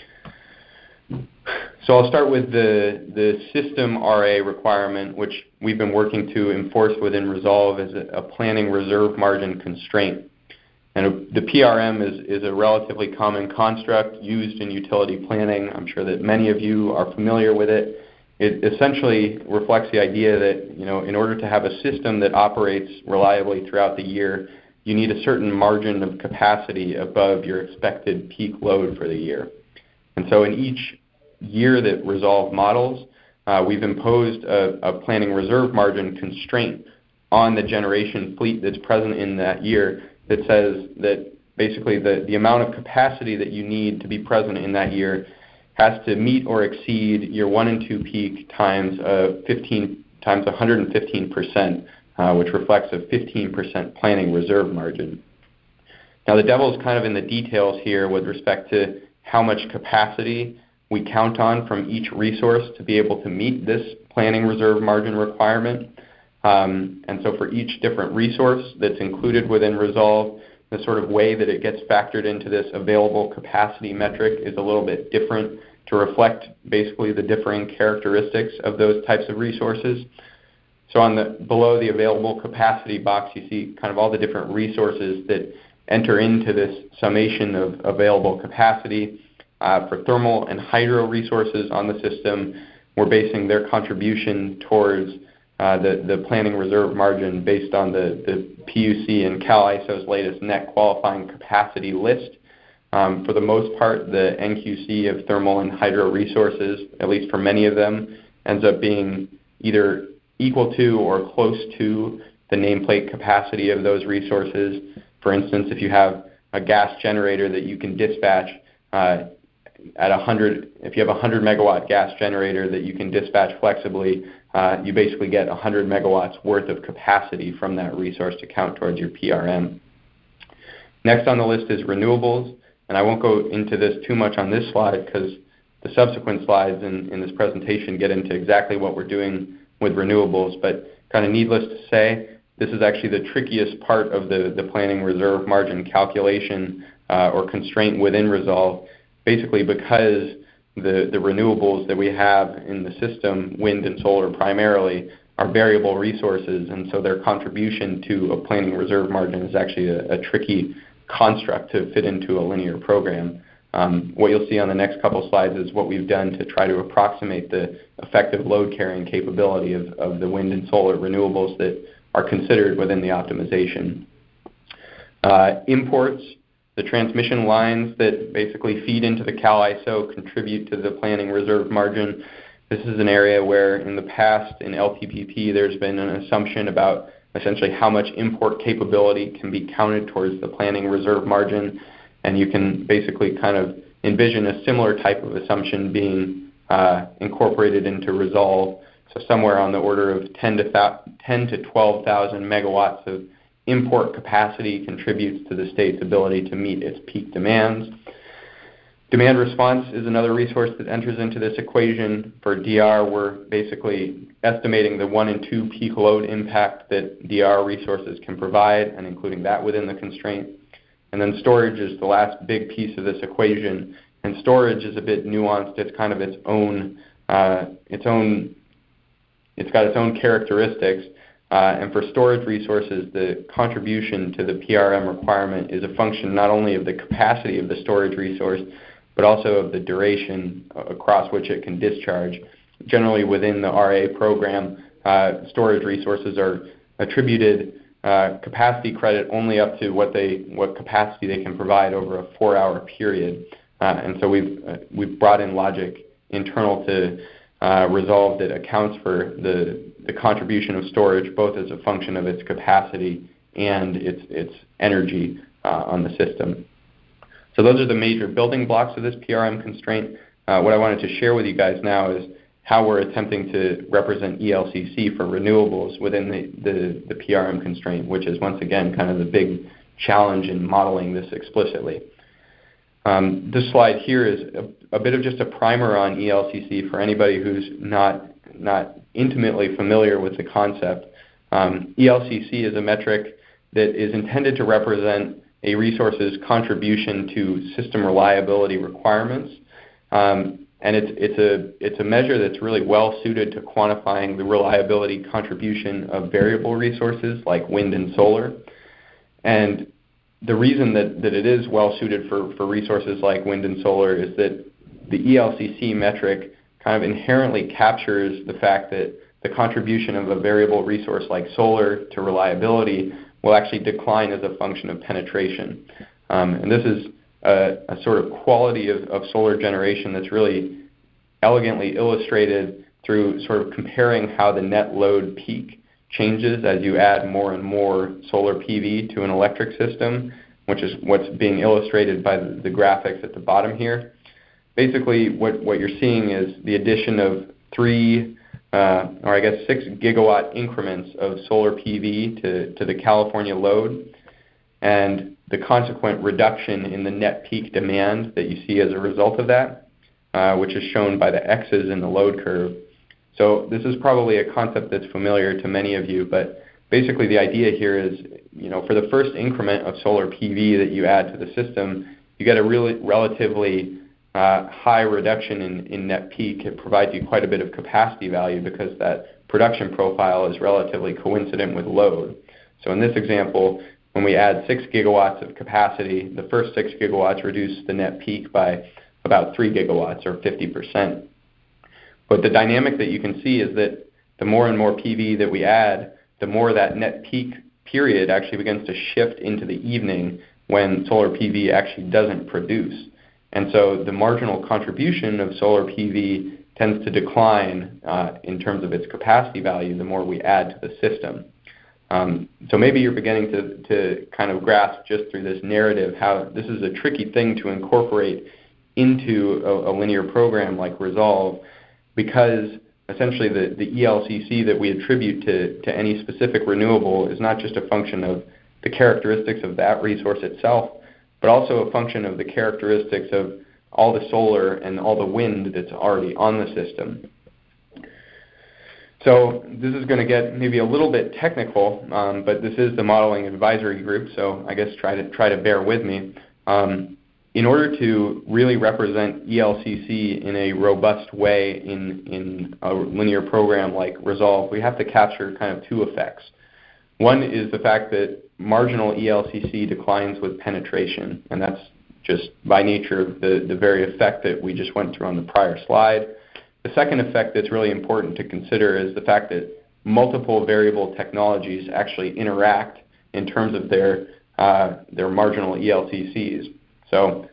So I'll start with the system RA requirement, which we've been working to enforce within Resolve as a planning reserve margin constraint. And the PRM is a relatively common construct used in utility planning. I'm sure that many of you are familiar with it. It essentially reflects the idea that, in order to have a system that operates reliably throughout the year, you need a certain margin of capacity above your expected peak load for the year. And so in each year that Resolve models, we've imposed a planning reserve margin constraint on the generation fleet that's present in that year that says that basically the amount of capacity that you need to be present in that year has to meet or exceed your 1 and 2 peak times 115%, which reflects a 15% planning reserve margin. Now the devil's kind of in the details here with respect to how much capacity we count on from each resource to be able to meet this planning reserve margin requirement. And so for each different resource that's included within Resolve, the sort of way that it gets factored into this available capacity metric is a little bit different to reflect basically the differing characteristics of those types of resources. So below the available capacity box, you see kind of all the different resources that enter into this summation of available capacity. For thermal and hydro resources on the system, we're basing their contribution towards the planning reserve margin based on the PUC and CAISO's latest net qualifying capacity list. For the most part, the NQC of thermal and hydro resources, at least for many of them, ends up being either equal to or close to the nameplate capacity of those resources. For instance, if you have a gas generator that you can dispatch if you have a 100 megawatt gas generator that you can dispatch flexibly, you basically get 100 megawatts worth of capacity from that resource to count towards your PRM. Next on the list is renewables, and I won't go into this too much on this slide because the subsequent slides in this presentation get into exactly what we're doing with renewables, but kind of needless to say, this is actually the trickiest part of the planning reserve margin calculation or constraint within Resolve, basically because the renewables that we have in the system, wind and solar primarily, are variable resources, and so their contribution to a planning reserve margin is actually a tricky construct to fit into a linear program. What you'll see on the next couple slides is what we've done to try to approximate the effective load carrying capability of the wind and solar renewables that are considered within the optimization. Imports, the transmission lines that basically feed into the CAISO contribute to the planning reserve margin. This is an area where in the past in LTPP there's been an assumption about essentially how much import capability can be counted towards the planning reserve margin, and you can basically kind of envision a similar type of assumption being incorporated into Resolve. So somewhere on the order of 10 to 12,000 megawatts of import capacity contributes to the state's ability to meet its peak demands. Demand response is another resource that enters into this equation. For DR, we're basically estimating the 1 and 2 peak load impact that DR resources can provide and including that within the constraint. And then storage is the last big piece of this equation. And storage is a bit nuanced. It's kind of it's got its own characteristics. And for storage resources, the contribution to the PRM requirement is a function not only of the capacity of the storage resource, but also of the duration across which it can discharge. Generally within the RA program, storage resources are attributed capacity credit only up to what capacity they can provide over a 4-hour period. And so we've brought in logic internal to Resolve that accounts for the contribution of storage both as a function of its capacity and its energy on the system. So those are the major building blocks of this PRM constraint. What I wanted to share with you guys now is how we're attempting to represent ELCC for renewables within the PRM constraint, which is once again kind of the big challenge in modeling this explicitly. This slide here is a bit of just a primer on ELCC for anybody who's not intimately familiar with the concept. ELCC is a metric that is intended to represent a resource's contribution to system reliability requirements. And it's a measure that's really well suited to quantifying the reliability contribution of variable resources like wind and solar. And the reason that it is well suited for resources like wind and solar is that the ELCC metric kind of inherently captures the fact that the contribution of a variable resource like solar to reliability will actually decline as a function of penetration. And this is a sort of quality of solar generation that's really elegantly illustrated through sort of comparing how the net load peak changes as you add more and more solar PV to an electric system, which is what's being illustrated by the graphics at the bottom here. Basically, what you're seeing is the addition of 6 gigawatt increments of solar PV to the California load, and the consequent reduction in the net peak demand that you see as a result of that, which is shown by the X's in the load curve. So this is probably a concept that's familiar to many of you, but basically the idea here is, for the first increment of solar PV that you add to the system, you get a really relatively high reduction in net peak. It provides you quite a bit of capacity value because that production profile is relatively coincident with load. So in this example, when we add 6 gigawatts of capacity, the first 6 gigawatts reduce the net peak by about 3 gigawatts or 50%. But the dynamic that you can see is that the more and more PV that we add, the more that net peak period actually begins to shift into the evening when solar PV actually doesn't produce. And so the marginal contribution of solar PV tends to decline in terms of its capacity value the more we add to the system. So maybe you're beginning to kind of grasp just through this narrative how this is a tricky thing to incorporate into a linear program like Resolve, because essentially the ELCC that we attribute to any specific renewable is not just a function of the characteristics of that resource itself, but also a function of the characteristics of all the solar and all the wind that's already on the system. So this is going to get maybe a little bit technical, but this is the modeling advisory group, so I guess try to bear with me. In order to really represent ELCC in a robust way in a linear program like Resolve, we have to capture kind of two effects. One is the fact that marginal ELCC declines with penetration, and that's just by nature of the very effect that we just went through on the prior slide. The second effect that's really important to consider is the fact that multiple variable technologies actually interact in terms of their marginal ELCCs. So,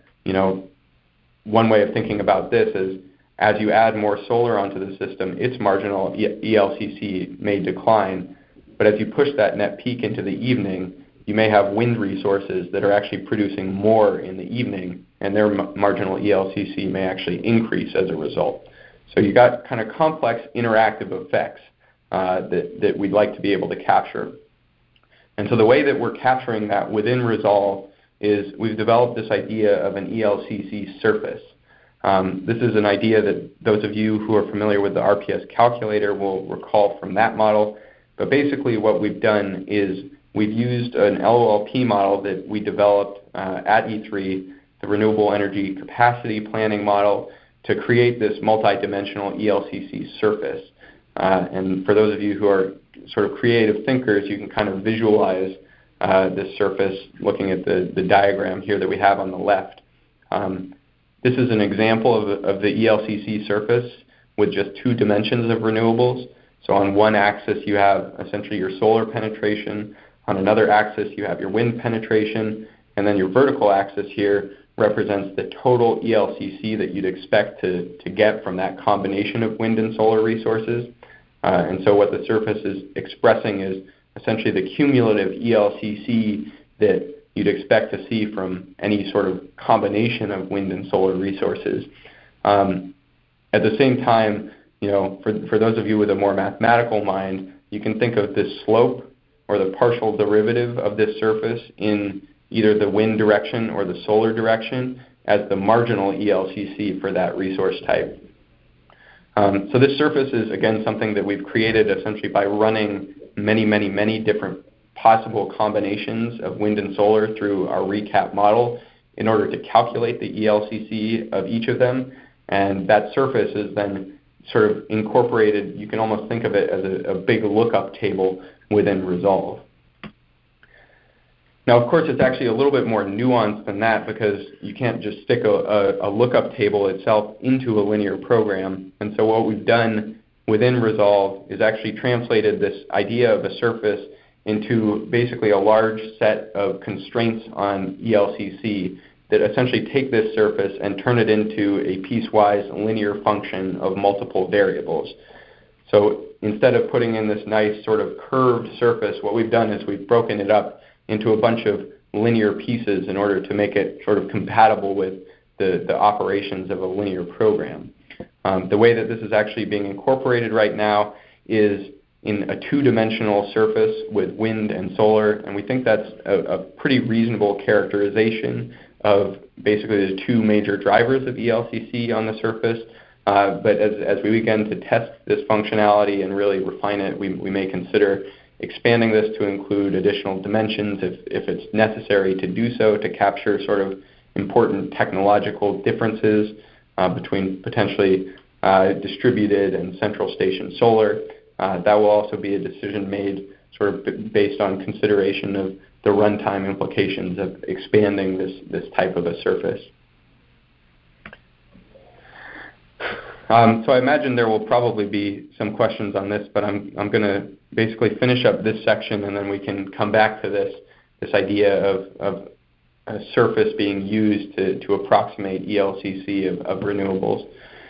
one way of thinking about this is as you add more solar onto the system, its marginal ELCC may decline, but as you push that net peak into the evening, you may have wind resources that are actually producing more in the evening, and their marginal ELCC may actually increase as a result. So you got kind of complex interactive effects that we'd like to be able to capture. And so the way that we're capturing that within Resolve is we've developed this idea of an ELCC surface. This is an idea that those of you who are familiar with the RPS calculator will recall from that model. But basically what we've done is we've used an LOLP model that we developed at E3, the Renewable Energy Capacity Planning model, to create this multidimensional ELCC surface. And for those of you who are sort of creative thinkers, you can kind of visualize this surface looking at the diagram here that we have on the left. This is an example of the ELCC surface with just 2 dimensions of renewables. So on one axis you have essentially your solar penetration, on another axis you have your wind penetration, and then your vertical axis here represents the total ELCC that you'd expect to get from that combination of wind and solar resources. And so what the surface is expressing is essentially the cumulative ELCC that you'd expect to see from any sort of combination of wind and solar resources. At the same time, for those of you with a more mathematical mind, you can think of this slope or the partial derivative of this surface in either the wind direction or the solar direction as the marginal ELCC for that resource type. So this surface is, again, something that we've created essentially by running many different possible combinations of wind and solar through our recap model in order to calculate the ELCC of each of them. And that surface is then sort of incorporated, you can almost think of it as a big lookup table within Resolve. Now, of course, it's actually a little bit more nuanced than that because you can't just stick a lookup table itself into a linear program. And so what we've done within Resolve is actually translated this idea of a surface into basically a large set of constraints on ELCC that essentially take this surface and turn it into a piecewise linear function of multiple variables. So instead of putting in this nice sort of curved surface, what we've done is we've broken it up into a bunch of linear pieces in order to make it sort of compatible with the operations of a linear program. The way that this is actually being incorporated right now is in a two-dimensional surface with wind and solar, and we think that's a pretty reasonable characterization of basically the two major drivers of ELCC on the surface. But as we begin to test this functionality and really refine it, we may consider expanding this to include additional dimensions if it's necessary to do so, to capture sort of important technological differences between potentially distributed and central station solar. That will also be a decision made sort of based on consideration of the runtime implications of expanding this type of a surface. So I imagine there will probably be some questions on this, but I'm going to basically finish up this section, and then we can come back to this idea of a surface being used to approximate ELCC of renewables.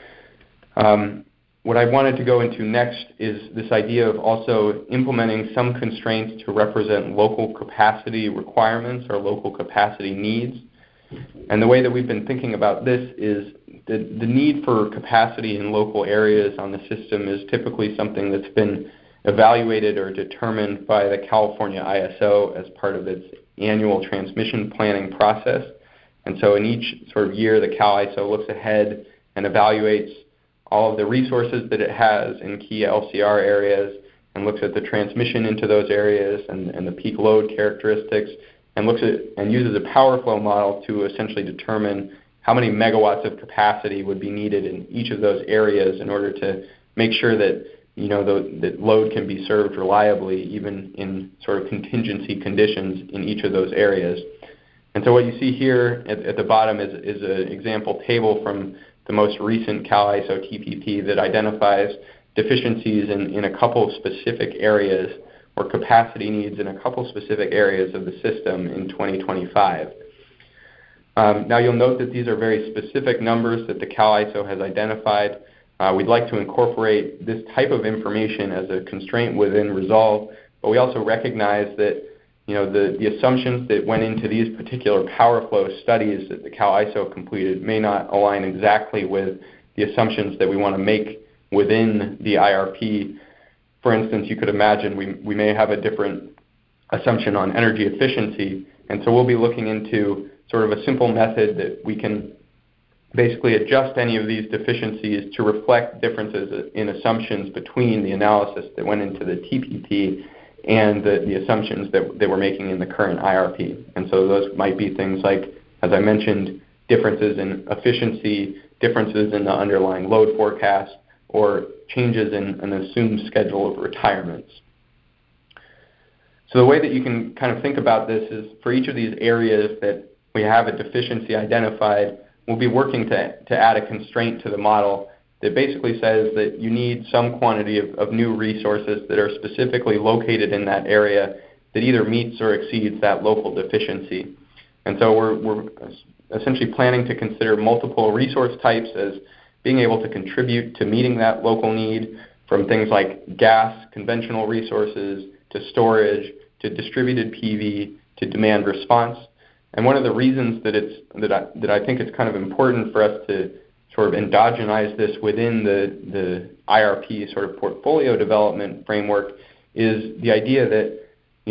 What I wanted to go into next is this idea of also implementing some constraints to represent local capacity requirements or local capacity needs. And the way that we've been thinking about this is the need for capacity in local areas on the system is typically something that's been evaluated or determined by the California ISO as part of its annual transmission planning process. And so in each sort of year, the Cal ISO looks ahead and evaluates all of the resources that it has in key LCR areas and looks at the transmission into those areas and the peak load characteristics, and looks at and uses a power flow model to essentially determine how many megawatts of capacity would be needed in each of those areas in order to make sure that that load can be served reliably even in sort of contingency conditions in each of those areas. And so what you see here at the bottom is an example table from the most recent Cal ISO TPP that identifies deficiencies in a couple specific areas or capacity needs in a couple specific areas of the system in 2025. Now you'll note that these are very specific numbers that the Cal ISO has identified. We'd like to incorporate this type of information as a constraint within Resolve, but we also recognize that the assumptions that went into these particular power flow studies that the Cal ISO completed may not align exactly with the assumptions that we want to make within the IRP. For instance, you could imagine we may have a different assumption on energy efficiency, and so we'll be looking into sort of a simple method that we can basically adjust any of these deficiencies to reflect differences in assumptions between the analysis that went into the TPP and the assumptions that we're making in the current IRP. And so those might be things like, as I mentioned, differences in efficiency, differences in the underlying load forecast, or changes in an assumed schedule of retirements. So the way that you can kind of think about this is for each of these areas that we have a deficiency identified, we'll be working to add a constraint to the model that basically says that you need some quantity of new resources that are specifically located in that area that either meets or exceeds that local deficiency. And so we're essentially planning to consider multiple resource types as being able to contribute to meeting that local need, from things like gas, conventional resources, to storage, to distributed PV, to demand response. And one of the reasons that I think it's kind of important for us to sort of endogenize this within the IRP sort of portfolio development framework is the idea that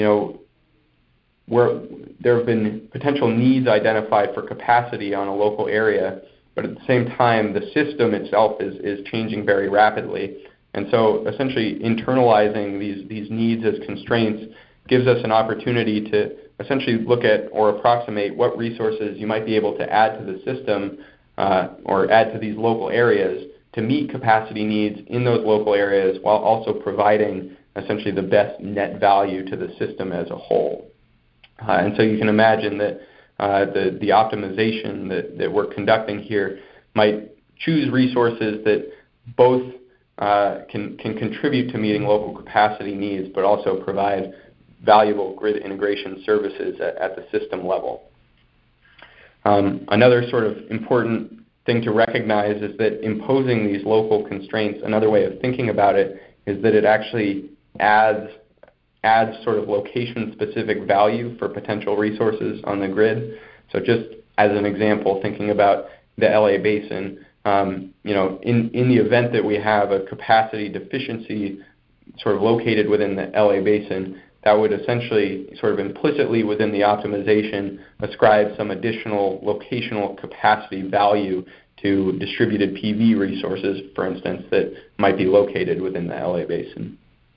where there have been potential needs identified for capacity on a local area, but at the same time the system itself is changing very rapidly. And so essentially internalizing these needs as constraints gives us an opportunity to essentially look at or approximate what resources you might be able to add to the system or add to these local areas to meet capacity needs in those local areas while also providing essentially the best net value to the system as a whole. And so you can imagine that the optimization that we're conducting here might choose resources that both can contribute to meeting local capacity needs but also provide valuable grid integration services at the system level. Another sort of important thing to recognize is that imposing these local constraints, another way of thinking about it, is that it actually adds sort of location-specific value for potential resources on the grid. So just as an example, thinking about the LA Basin, in the event that we have a capacity deficiency sort of located within the LA Basin, that would essentially sort of implicitly within the optimization ascribe some additional locational capacity value to distributed PV resources, for instance, that might be located within the LA Basin.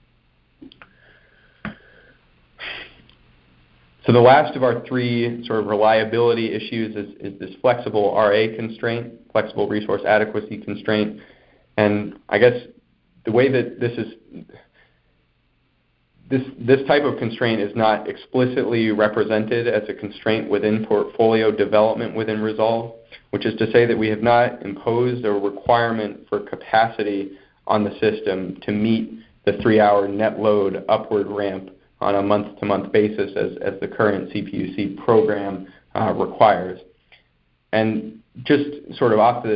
So the last of our three sort of reliability issues is this flexible RA constraint, flexible resource adequacy constraint. And I guess the way that this type of constraint is not explicitly represented as a constraint within portfolio development within Resolve, which is to say that we have not imposed a requirement for capacity on the system to meet the 3-hour net load upward ramp on a month-to-month basis as the current CPUC program requires. And just sort of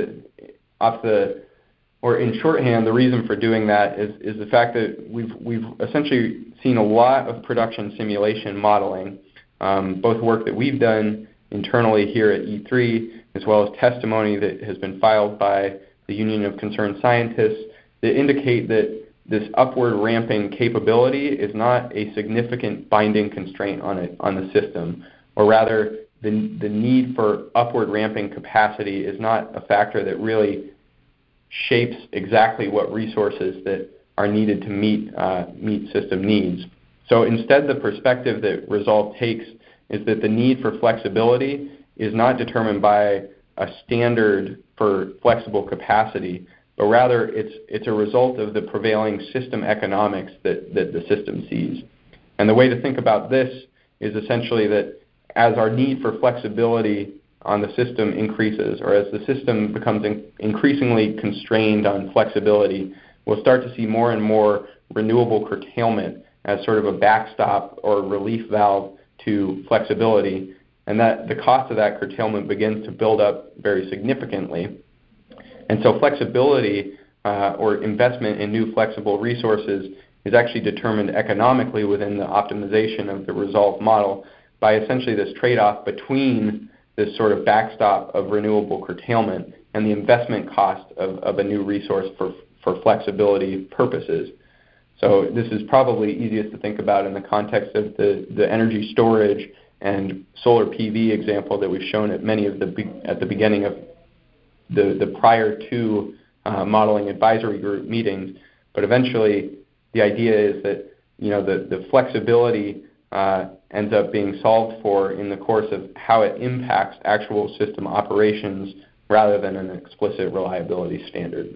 or in shorthand, the reason for doing that is the fact that we've essentially seen a lot of production simulation modeling, both work that we've done internally here at E3, as well as testimony that has been filed by the Union of Concerned Scientists that indicate that this upward ramping capability is not a significant binding constraint on the system, or rather the need for upward ramping capacity is not a factor that really shapes exactly what resources that are needed to meet system needs. So instead, the perspective that Resolve takes is that the need for flexibility is not determined by a standard for flexible capacity, but rather it's a result of the prevailing system economics that the system sees. And the way to think about this is essentially that as our need for flexibility on the system increases, or as the system becomes increasingly constrained on flexibility, we'll start to see more and more renewable curtailment as sort of a backstop or relief valve to flexibility, and that the cost of that curtailment begins to build up very significantly. And so flexibility or investment in new flexible resources is actually determined economically within the optimization of the Resolve model by essentially this trade-off between this sort of backstop of renewable curtailment and the investment cost of a new resource for flexibility purposes. So this is probably easiest to think about in the context of the energy storage and solar PV example that we've shown at many of at the beginning of the prior two modeling advisory group meetings. But eventually, the idea is that the flexibility ends up being solved for in the course of how it impacts actual system operations rather than an explicit reliability standard.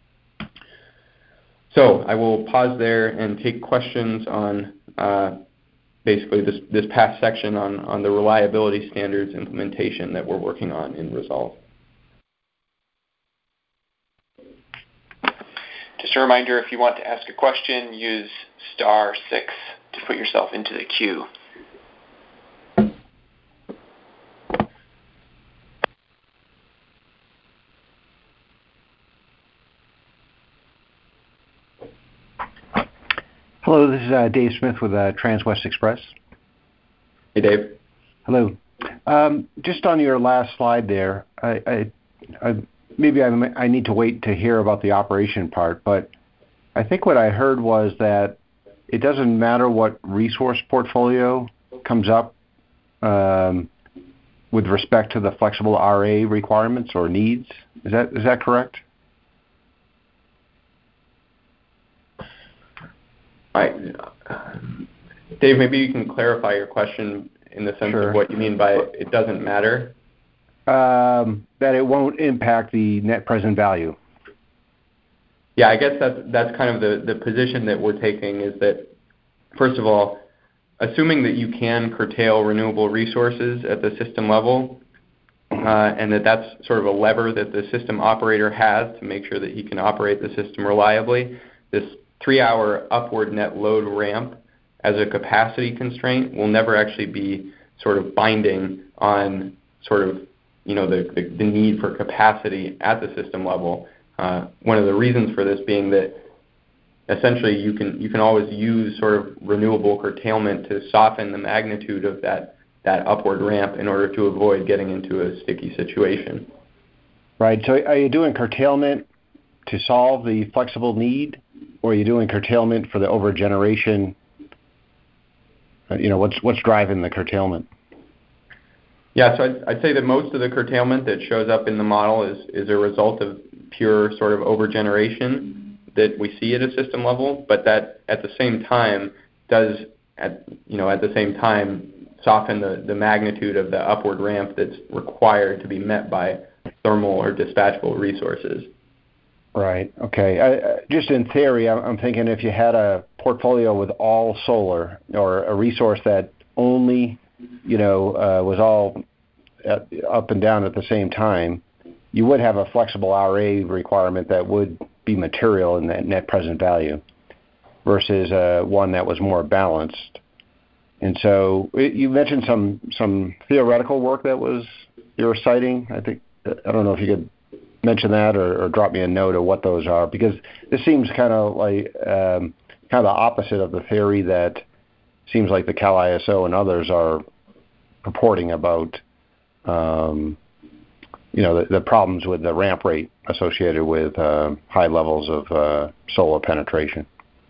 So I will pause there and take questions on basically this past section on the reliability standards implementation that we're working on in Resolve. Just a reminder, if you want to ask a question, use *6 to put yourself into the queue. Hello, this is Dave Smith with Transwest Express. Hey, Dave. Hello. Just on your last slide there, maybe I need to wait to hear about the operation part, but I think what I heard was that it doesn't matter what resource portfolio comes up with respect to the flexible RA requirements or needs. Is that correct? Dave, maybe you can clarify your question in the sense of what you mean by it doesn't matter. That it won't impact the net present value. Yeah, I guess that's kind of the position that we're taking is that, first of all, assuming that you can curtail renewable resources at the system level, and that's sort of a lever that the system operator has to make sure that he can operate the system reliably, this 3-hour upward net load ramp as a capacity constraint will never actually be sort of binding on sort of the need for capacity at the system level. One of the reasons for this being that essentially you can always use sort of renewable curtailment to soften the magnitude of that upward ramp in order to avoid getting into a sticky situation. Right. So are you doing curtailment to solve the flexible need, or are you doing curtailment for the overgeneration? What's driving the curtailment? Yeah, so I'd say that most of the curtailment that shows up in the model is a result of pure sort of overgeneration that we see at a system level, but that at the same time does soften the magnitude of the upward ramp that's required to be met by thermal or dispatchable resources. Right. Okay. Just in theory, I'm thinking if you had a portfolio with all solar, or a resource that only, was all up and down at the same time, you would have a flexible RA requirement that would be material in that net present value versus one that was more balanced. And so you mentioned some theoretical work that you were citing. I don't know if you could mention that or drop me a note of what those are, because this seems kind of like kind of the opposite of the theory that seems like the Cal ISO and others are purporting about, the problems with the ramp rate associated with high levels of solar penetration.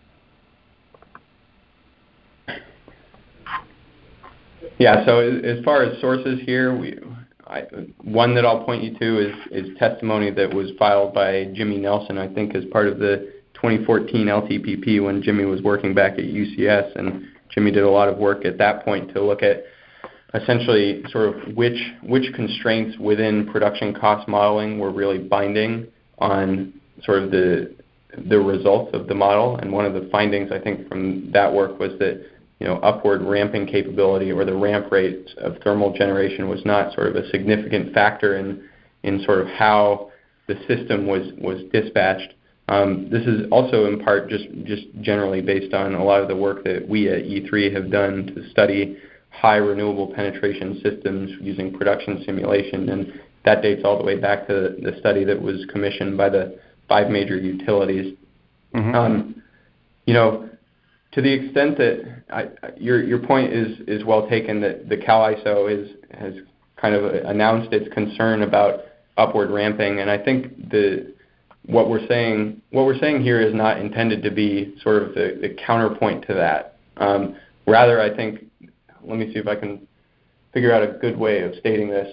Yeah, so as far as sources here, one that I'll point you to is testimony that was filed by Jimmy Nelson, I think, as part of the 2014 LTPP when Jimmy was working back at UCS, and Jimmy did a lot of work at that point to look at essentially sort of which constraints within production cost modeling were really binding on sort of the results of the model. And one of the findings, I think, from that work was that upward ramping capability, or the ramp rate of thermal generation, was not sort of a significant factor in sort of how the system was dispatched. This is also in part just generally based on a lot of the work that we at E3 have done to study high renewable penetration systems using production simulation, and that dates all the way back to the study that was commissioned by the 5 major utilities. Mm-hmm. To the extent that your point is well taken, that the Cal ISO has kind of announced its concern about upward ramping, and I think what we're saying here is not intended to be sort of the counterpoint to that. Rather, I think, let me see if I can figure out a good way of stating this.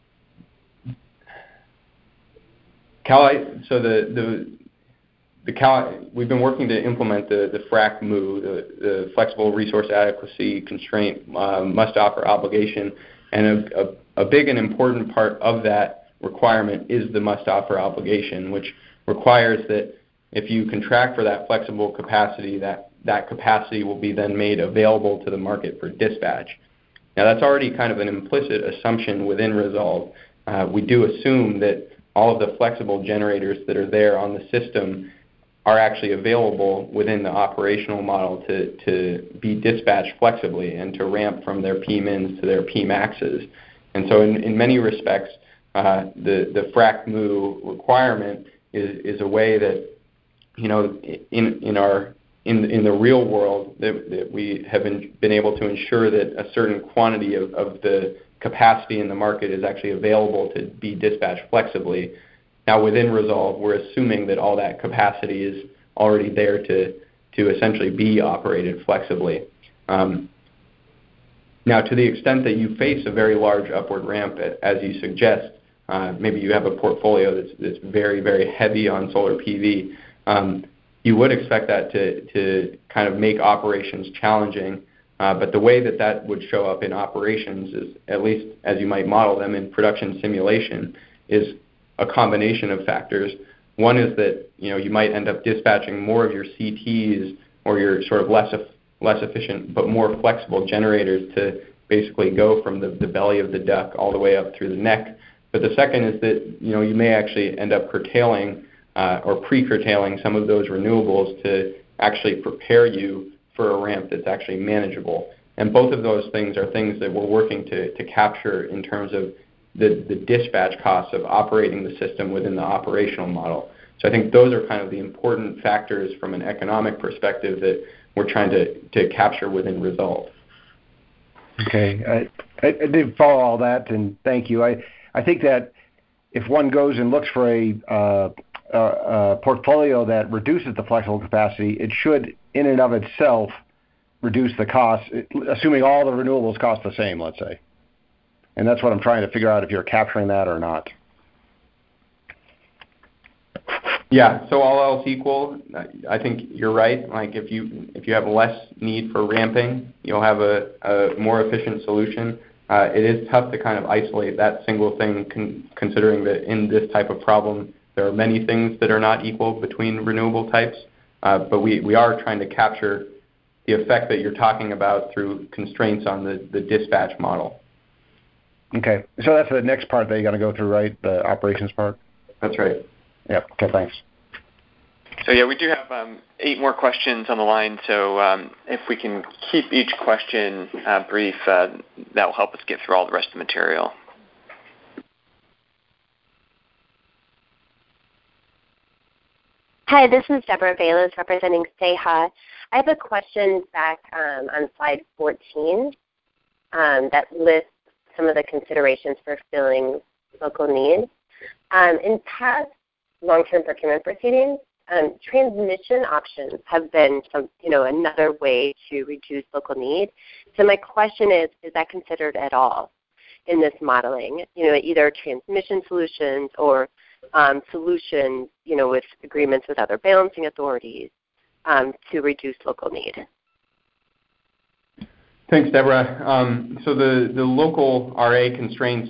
We've been working to implement the FRAC MOO, the Flexible Resource Adequacy Constraint Must Offer Obligation, and a big and important part of that requirement is the Must Offer Obligation, which requires that if you contract for that flexible capacity, that capacity will be then made available to the market for dispatch. Now, that's already kind of an implicit assumption within Resolve. We do assume that all of the flexible generators that are there on the system are actually available within the operational model to be dispatched flexibly and to ramp from their Pmins to their Pmaxes. And so in many respects, the FRAC MOO requirement is a way that, in the real world, that we have been able to ensure that a certain quantity of the capacity in the market is actually available to be dispatched flexibly. Now, within Resolve, we're assuming that all that capacity is already there to essentially be operated flexibly. Now, to the extent that you face a very large upward ramp, as you suggest, maybe you have a portfolio that's very, very heavy on solar PV, you would expect that to kind of make operations challenging. But the way that would show up in operations is, at least as you might model them in production simulation, is a combination of factors. One is that you might end up dispatching more of your CTs or your sort of less efficient but more flexible generators to basically go from the belly of the duck all the way up through the neck. But the second is that you may actually end up curtailing or pre-curtailing some of those renewables to actually prepare you for a ramp that's actually manageable. And both of those things are things that we're working to capture in terms of the dispatch costs of operating the system within the operational model. So I think those are kind of the important factors from an economic perspective that we're trying to capture within Resolve. Okay, I did follow all that, and thank you. I think that if one goes and looks for a portfolio that reduces the flexible capacity, it should, in and of itself, reduce the cost, assuming all the renewables cost the same, let's say. And that's what I'm trying to figure out, if you're capturing that or not. Yeah, so all else equal, I think you're right. Like if you have less need for ramping, you'll have a more efficient solution. It is tough to kind of isolate that single thing, considering that in this type of problem, there are many things that are not equal between renewable types. But we are trying to capture the effect that you're talking about through constraints on the dispatch model. Okay, so that's the next part that you're going to go through, right? The operations part? That's right. Yeah, okay, thanks. So yeah, we do have 8 more questions on the line, so if we can keep each question brief, that will help us get through all the rest of the material. Hi, this is Deborah Bayless representing SEHA. I have a question back on slide 14 that lists some of the considerations for filling local needs. In past long-term procurement proceedings, transmission options have been another way to reduce local need. So my question is that considered at all in this modeling? Either transmission solutions or solutions, with agreements with other balancing authorities to reduce local need. Thanks, Deborah. So the local RA constraints,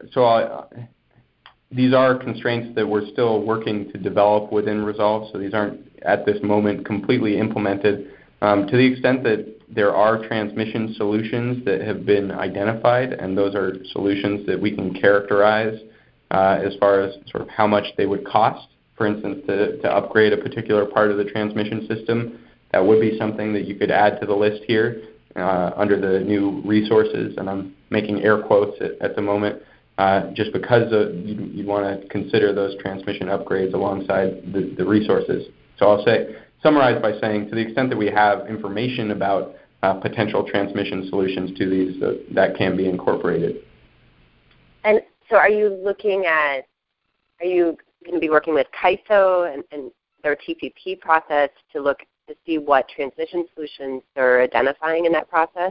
these are constraints that we're still working to develop within Resolve, so these aren't at this moment completely implemented. To the extent that there are transmission solutions that have been identified, and those are solutions that we can characterize as far as sort of how much they would cost, for instance, to upgrade a particular part of the transmission system, that would be something that you could add to the list here under the new resources, and I'm making air quotes at the moment. Just because you want to consider those transmission upgrades alongside the resources. So I'll summarize by saying, to the extent that we have information about potential transmission solutions to these, that can be incorporated. And so are you going to be working with CAISO and their TPP process to see what transmission solutions they're identifying in that process?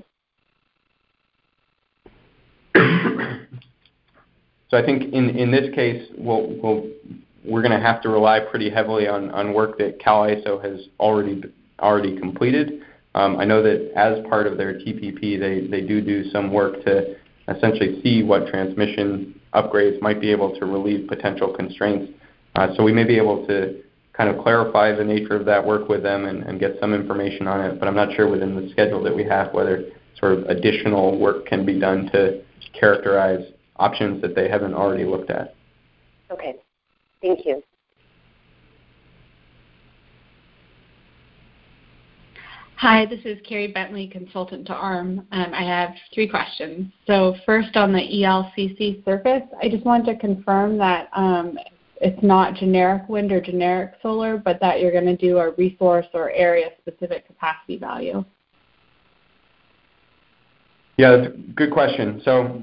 So I think in this case, we're going to have to rely pretty heavily on work that CAISO has already completed. I know that as part of their TPP, they do some work to essentially see what transmission upgrades might be able to relieve potential constraints. So we may be able to kind of clarify the nature of that work with them and get some information on it, but I'm not sure within the schedule that we have whether sort of additional work can be done to characterize options that they haven't already looked at. Okay. Thank you. Hi, this is Carrie Bentley, consultant to ARM. I have 3 questions. So first, on the ELCC surface, I just wanted to confirm that it's not generic wind or generic solar, but that you're going to do a resource or area-specific capacity value. Yeah, that's a good question. So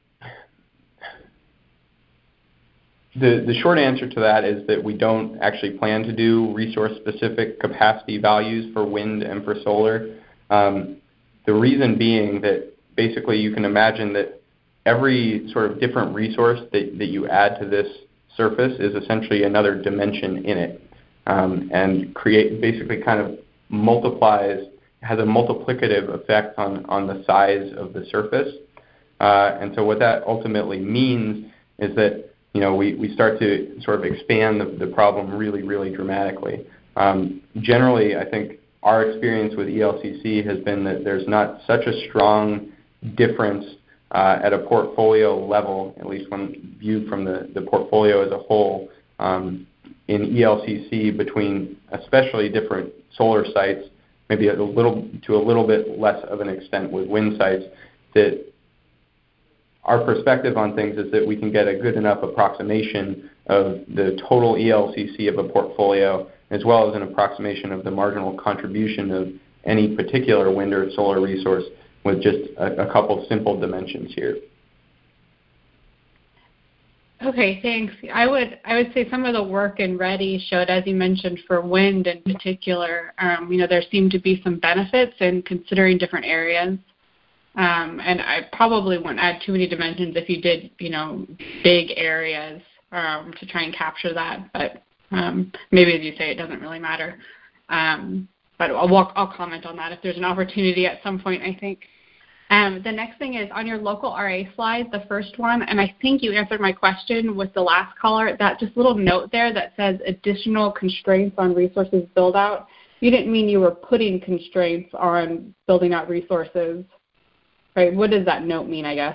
the short answer to that is that we don't actually plan to do resource-specific capacity values for wind and for solar. The reason being that basically you can imagine that every sort of different resource that you add to this surface is essentially another dimension in it, and basically kind of has a multiplicative effect on the size of the surface. And so what that ultimately means is that we start to sort of expand the problem really, really dramatically. Generally, I think our experience with ELCC has been that there's not such a strong difference at a portfolio level, at least when viewed from the portfolio as a whole, in ELCC between especially different solar sites, maybe to a little bit less of an extent with wind sites, that our perspective on things is that we can get a good enough approximation of the total ELCC of a portfolio, as well as an approximation of the marginal contribution of any particular wind or solar resource with just a couple simple dimensions here. Okay, thanks. I would say some of the work in READY showed, as you mentioned, for wind in particular, there seemed to be some benefits in considering different areas. And I probably wouldn't add too many dimensions if you did, big areas to try and capture that. But maybe, as you say, it doesn't really matter. But I'll comment on that if there's an opportunity at some point, I think. The next thing is on your local RA slide, the first one, and I think you answered my question with the last caller, that just little note there that says additional constraints on resources build out. You didn't mean you were putting constraints on building out resources, right? What does that note mean, I guess?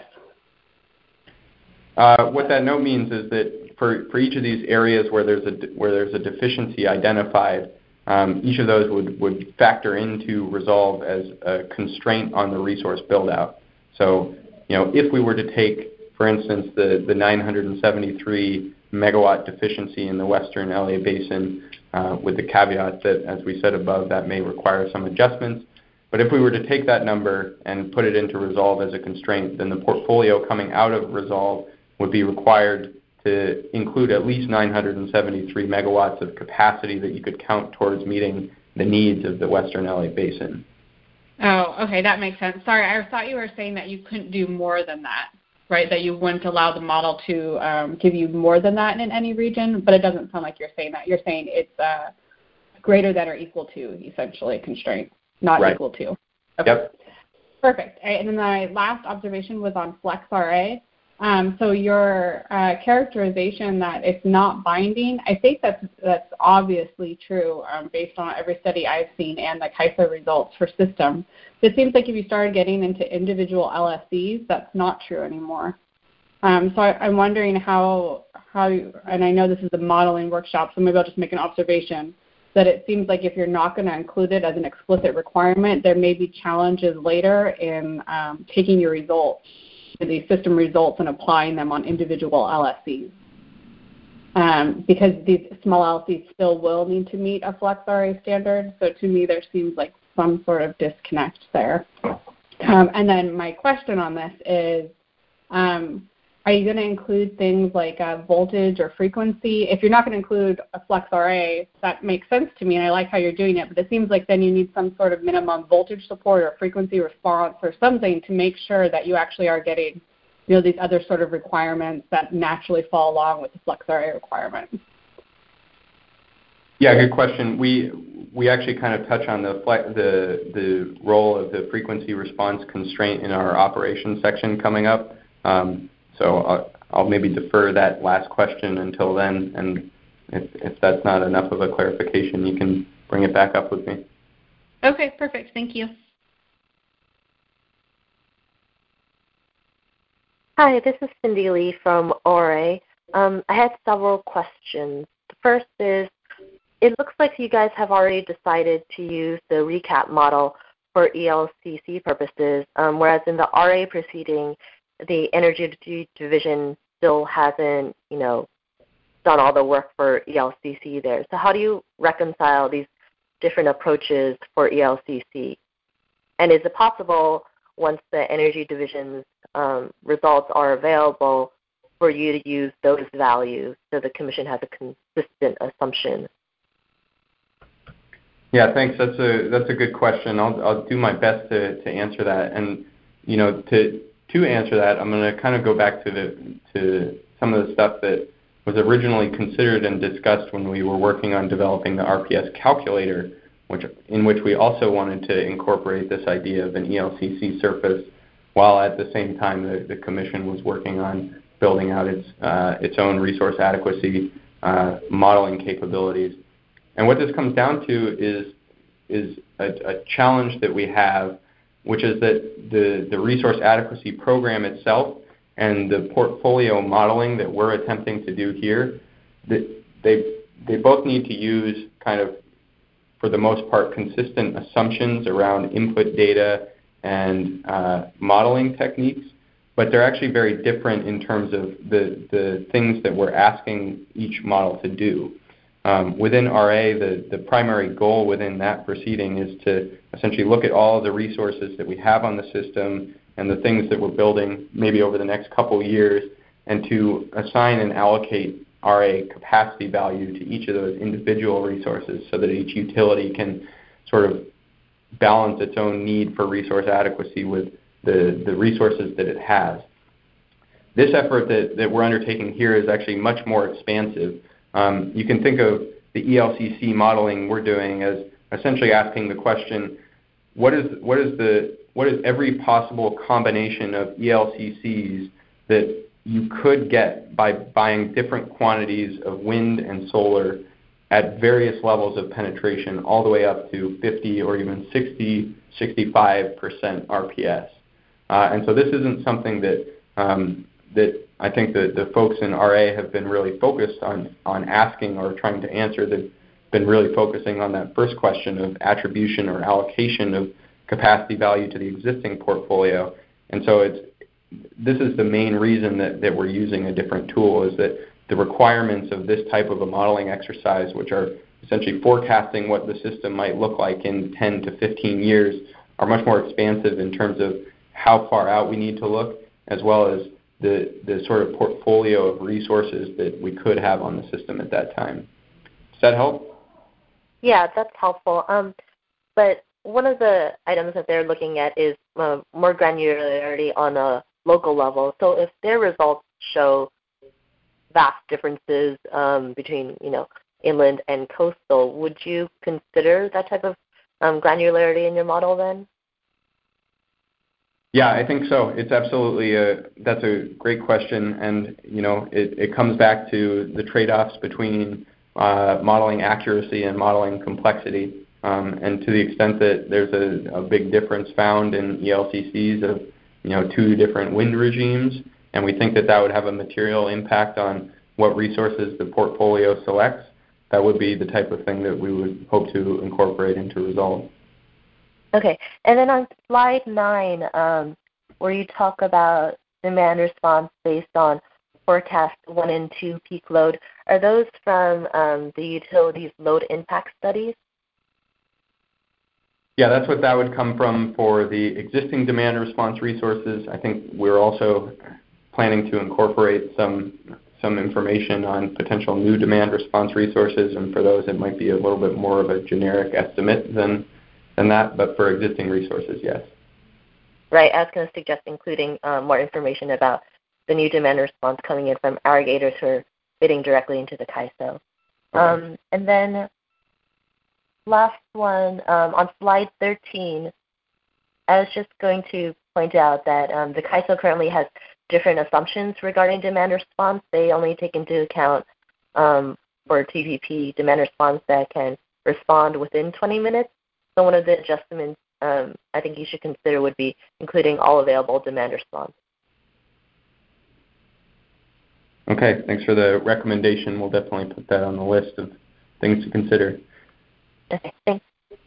What that note means is that for each of these areas where there's a deficiency identified, each of those would factor into resolve as a constraint on the resource build-out. So, if we were to take, for instance, the 973 megawatt deficiency in the western LA Basin, with the caveat that, as we said above, that may require some adjustments. But if we were to take that number and put it into resolve as a constraint, then the portfolio coming out of resolve would be required to include at least 973 megawatts of capacity that you could count towards meeting the needs of the western LA Basin. Oh, okay, that makes sense. Sorry, I thought you were saying that you couldn't do more than that, right? That you wouldn't allow the model to give you more than that in any region, but it doesn't sound like you're saying that. You're saying it's greater than or equal to, essentially, a constraint, not right. Equal to. Okay. Yep. Perfect. And then my last observation was on FlexRA. So your characterization that it's not binding, I think that's obviously true based on every study I've seen and the CAISO results for system. It seems like if you started getting into individual LSCs, that's not true anymore. So I'm wondering how, and I know this is a modeling workshop, so maybe I'll just make an observation, that it seems like if you're not going to include it as an explicit requirement, there may be challenges later in taking your results, these system results, and applying them on individual LSCs. Because these small LSCs still will need to meet a FlexRA standard. So to me, there seems like some sort of disconnect there. And then my question on this is, are you going to include things like voltage or frequency? If you're not going to include a FlexRA, that makes sense to me, and I like how you're doing it, but it seems like then you need some sort of minimum voltage support or frequency response or something to make sure that you actually are getting these other sort of requirements that naturally fall along with the FlexRA requirement. Yeah, good question. We actually kind of touch on the role of the frequency response constraint in our operations section coming up. So I'll maybe defer that last question until then, and if that's not enough of a clarification, you can bring it back up with me. Okay, perfect. Thank you. Hi, this is Cindy Lee from ORA. I had several questions. The first is, it looks like you guys have already decided to use the recap model for ELCC purposes, whereas in the RA proceeding, the Energy Division still hasn't, done all the work for ELCC there. So how do you reconcile these different approaches for ELCC? And is it possible, once the Energy Division's results are available, for you to use those values so the Commission has a consistent assumption? Yeah, thanks. That's a good question. I'll do my best to answer that. And to answer that, I'm going to kind of go back to some of the stuff that was originally considered and discussed when we were working on developing the RPS calculator, in which we also wanted to incorporate this idea of an ELCC surface, while at the same time the Commission was working on building out its own resource adequacy modeling capabilities. And what this comes down to is a challenge that we have, which is that the resource adequacy program itself and the portfolio modeling that we're attempting to do here, they both need to use kind of, for the most part, consistent assumptions around input data and modeling techniques. but they're actually very different in terms of the things that we're asking each model to do. Within RA, the primary goal within that proceeding is to essentially look at all of the resources that we have on the system and the things that we're building maybe over the next couple of years, and to assign and allocate RA capacity value to each of those individual resources so that each utility can sort of balance its own need for resource adequacy with the resources that it has. This effort that we're undertaking here is actually much more expansive. You can think of the ELCC modeling we're doing as essentially asking the question, what is every possible combination of ELCCs that you could get by buying different quantities of wind and solar at various levels of penetration, all the way up to 50 or even 60, 65% RPS. And so this isn't something that I think that the folks in RA have been really focused on asking or trying to answer. They've been really focusing on that first question of attribution or allocation of capacity value to the existing portfolio. And so this is the main reason that we're using a different tool, is that the requirements of this type of a modeling exercise, which are essentially forecasting what the system might look like in 10 to 15 years, are much more expansive in terms of how far out we need to look, as well as the sort of portfolio of resources that we could have on the system at that time. Does that help? Yeah, that's helpful. But one of the items that they're looking at is more granularity on a local level. So if their results show vast differences between, inland and coastal, would you consider that type of granularity in your model then? Yeah, I think so. It's absolutely that's a great question, and it comes back to the trade-offs between modeling accuracy and modeling complexity. And to the extent that there's a big difference found in ELCCs of 2 different wind regimes, and we think that would have a material impact on what resources the portfolio selects, that would be the type of thing that we would hope to incorporate into Resolve. Okay. And then on slide 9, where you talk about demand response based on forecast 1 and 2 peak load, are those from the utilities load impact studies? Yeah, that's what that would come from for the existing demand response resources. I think we're also planning to incorporate some information on potential new demand response resources, and for those it might be a little bit more of a generic estimate than that, but for existing resources, yes. Right, I was going to suggest including more information about the new demand response coming in from aggregators who are bidding directly into the CAISO. Okay. And then last one, on slide 13, I was just going to point out that the CAISO currently has different assumptions regarding demand response. They only take into account for TPP demand response that can respond within 20 minutes. So one of the adjustments I think you should consider would be including all available demand response. Okay, thanks for the recommendation. We'll definitely put that on the list of things to consider. Okay, thanks.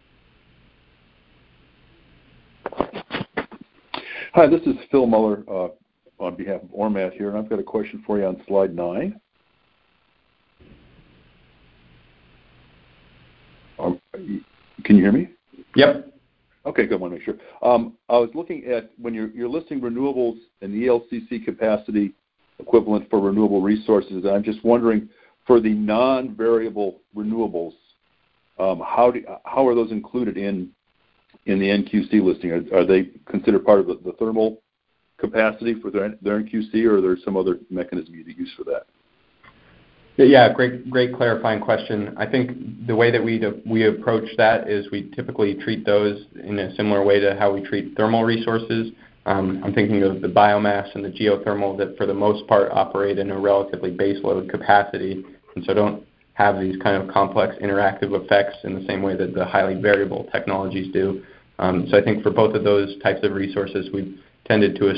Hi, this is Phil Muller on behalf of ORMAT here, and I've got a question for you on slide 9. Can you hear me? Yep. Okay, good. I want to make sure. I was looking at when you're listing renewables and the ELCC capacity equivalent for renewable resources, and I'm just wondering, for the non-variable renewables, how are those included in the NQC listing? Are they considered part of the thermal capacity for their NQC, or are there some other mechanism you use for that? Yeah, great clarifying question. I think the way that we approach that is we typically treat those in a similar way to how we treat thermal resources. I'm thinking of the biomass and the geothermal that for the most part operate in a relatively baseload capacity, and so don't have these kind of complex interactive effects in the same way that the highly variable technologies do. So I think for both of those types of resources, we've tended to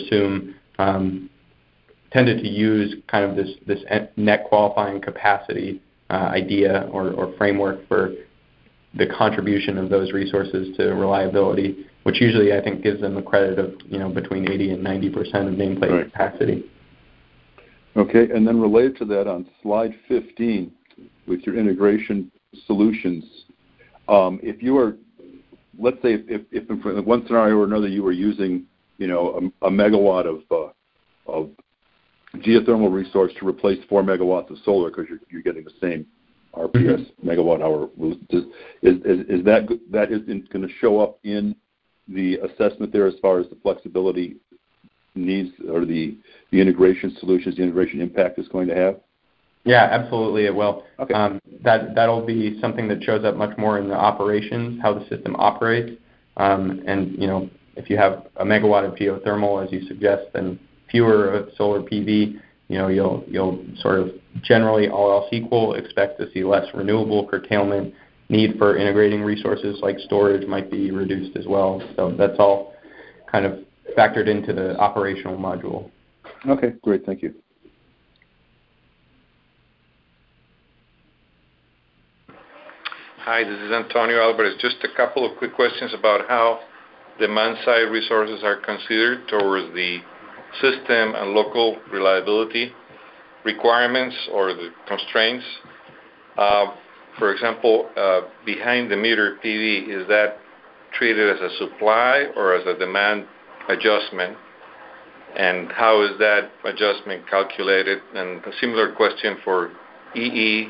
use kind of this net qualifying capacity idea or framework for the contribution of those resources to reliability which usually I think gives them a credit of between 80 and 90% of nameplate capacity. Okay, and then related to that, on slide 15, with your integration solutions, if you are, let's say, if in one scenario or another you were using, a megawatt of geothermal resource to replace 4 megawatts of solar because you're getting the same RPS megawatt hour, is that going to show up in the assessment there as far as the flexibility needs or the integration solutions, the integration impact is going to have? Yeah, absolutely it will. Okay. That'll be something that shows up much more in the operations, how the system operates. And if you have a megawatt of geothermal, as you suggest, then fewer of solar PV, you'll sort of generally, all else equal, expect to see less renewable curtailment. Need for integrating resources like storage might be reduced as well. So that's all kind of factored into the operational module. Okay, great. Thank you. Hi, this is Antonio Alvarez. Just a couple of quick questions about how demand-side resources are considered towards the system and local reliability requirements or the constraints. For example, behind-the-meter PV, is that treated as a supply or as a demand adjustment? And how is that adjustment calculated? And a similar question for EE.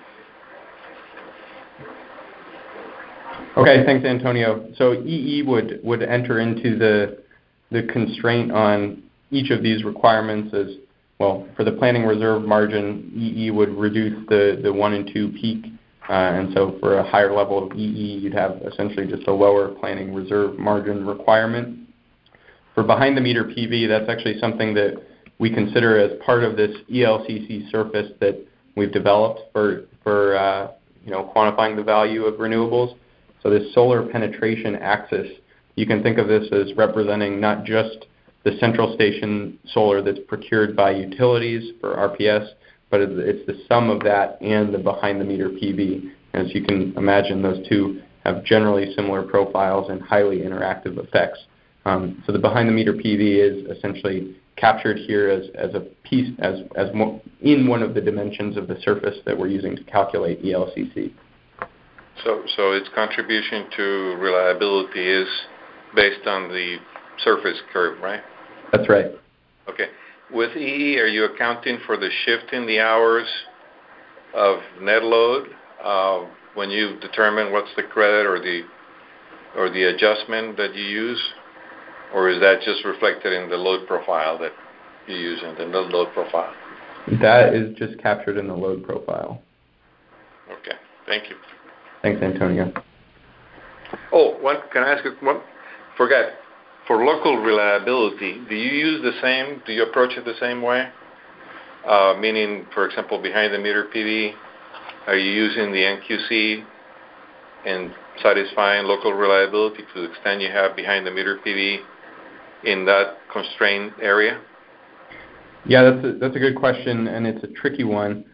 Okay, thanks, Antonio. So EE would enter into the constraint on each of these requirements as well. For the planning reserve margin, EE would reduce the 1 and 2 peak. And so for a higher level of EE, you'd have essentially just a lower planning reserve margin requirement. For behind-the-meter PV, that's actually something that we consider as part of this ELCC surface that we've developed for quantifying the value of renewables. So this solar penetration axis, you can think of this as representing not just the central station solar that's procured by utilities for RPS, but it's the sum of that and the behind-the-meter PV. As you can imagine, those two have generally similar profiles and highly interactive effects. So the behind-the-meter PV is essentially captured here as a piece, in one of the dimensions of the surface that we're using to calculate ELCC. So its contribution to reliability is based on the surface curve, right? That's right. Okay. With EE, are you accounting for the shift in the hours of net load when you determine what's the credit or the adjustment that you use? Or is that just reflected in the load profile that you use in the load profile? That is just captured in the load profile. Okay. Thank you. Thanks, Antonio. Oh, can I ask one? Forgot. For local reliability, do you approach it the same way? Meaning, for example, behind-the-meter PV, are you using the NQC in satisfying local reliability to the extent you have behind-the-meter PV in that constrained area? Yeah, that's a good question, and it's a tricky one.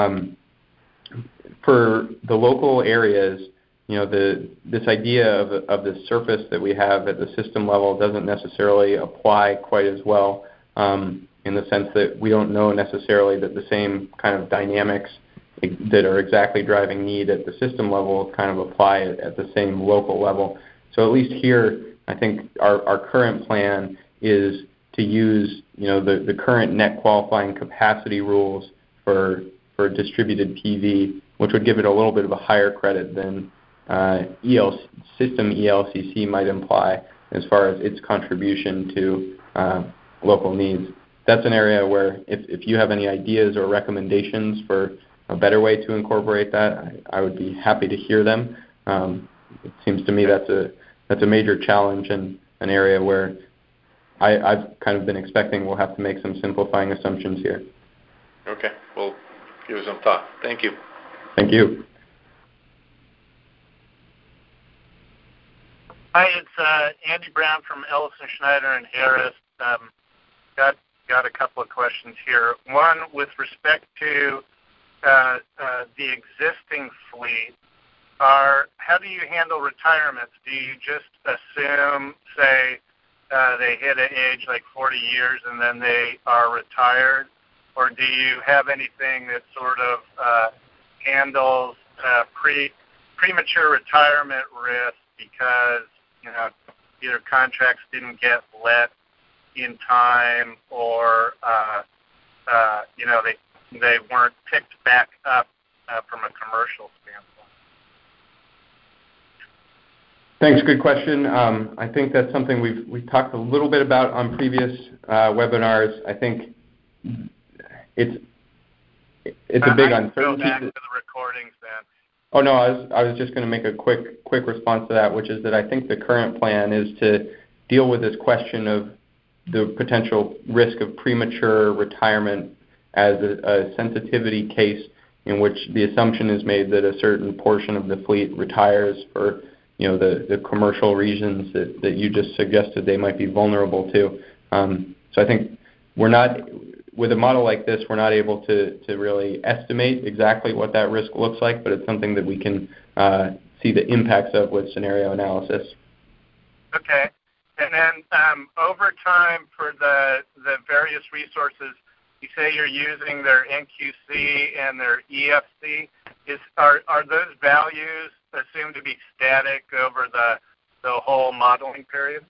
For the local areas, this idea of the surface that we have at the system level doesn't necessarily apply quite as well, in the sense that we don't know necessarily that the same kind of dynamics that are exactly driving need at the system level kind of apply at the same local level. So at least here, I think our current plan is to use the current net qualifying capacity rules for distributed PV, which would give it a little bit of a higher credit than system ELCC might imply as far as its contribution to local needs. That's an area where if you have any ideas or recommendations for a better way to incorporate that, I would be happy to hear them. It seems to me that's a major challenge and an area where I've kind of been expecting we'll have to make some simplifying assumptions here. Okay. Well, give it some thought. Thank you. Thank you. Hi, it's Andy Brown from Ellison Schneider and Harris. Got a couple of questions here. One, with respect to the existing fleet, how do you handle retirements? Do you just assume, say, they hit an age like 40 years and then they are retired? Or do you have anything that sort of handles premature retirement risk because, either contracts didn't get let in time or, they weren't picked back up from a commercial standpoint? Thanks. Good question. I think that's something we've talked a little bit about on previous webinars. I think it's a big uncertainty. Go back to the recordings then. Oh no, I was just going to make a quick response to that, which is that I think the current plan is to deal with this question of the potential risk of premature retirement as a sensitivity case in which the assumption is made that a certain portion of the fleet retires for the commercial reasons that you just suggested they might be vulnerable to. So I think we're not, with a model like this, we're not able to really estimate exactly what that risk looks like, but it's something that we can see the impacts of with scenario analysis. Okay. And then over time for the various resources, you say you're using their NQC and their EFC. Are those values assumed to be static over the whole modeling period?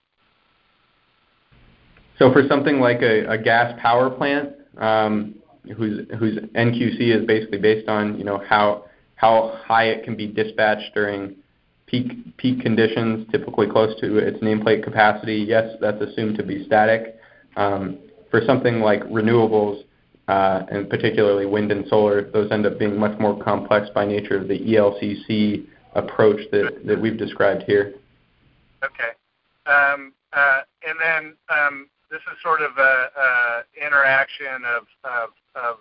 So for something like a gas power plant, whose NQC is basically based on how high it can be dispatched during peak conditions, typically close to its nameplate capacity, yes, that's assumed to be static. For something like renewables, and particularly wind and solar, those end up being much more complex by nature of the ELCC approach that we've described here. Okay. And then this is sort of a interaction of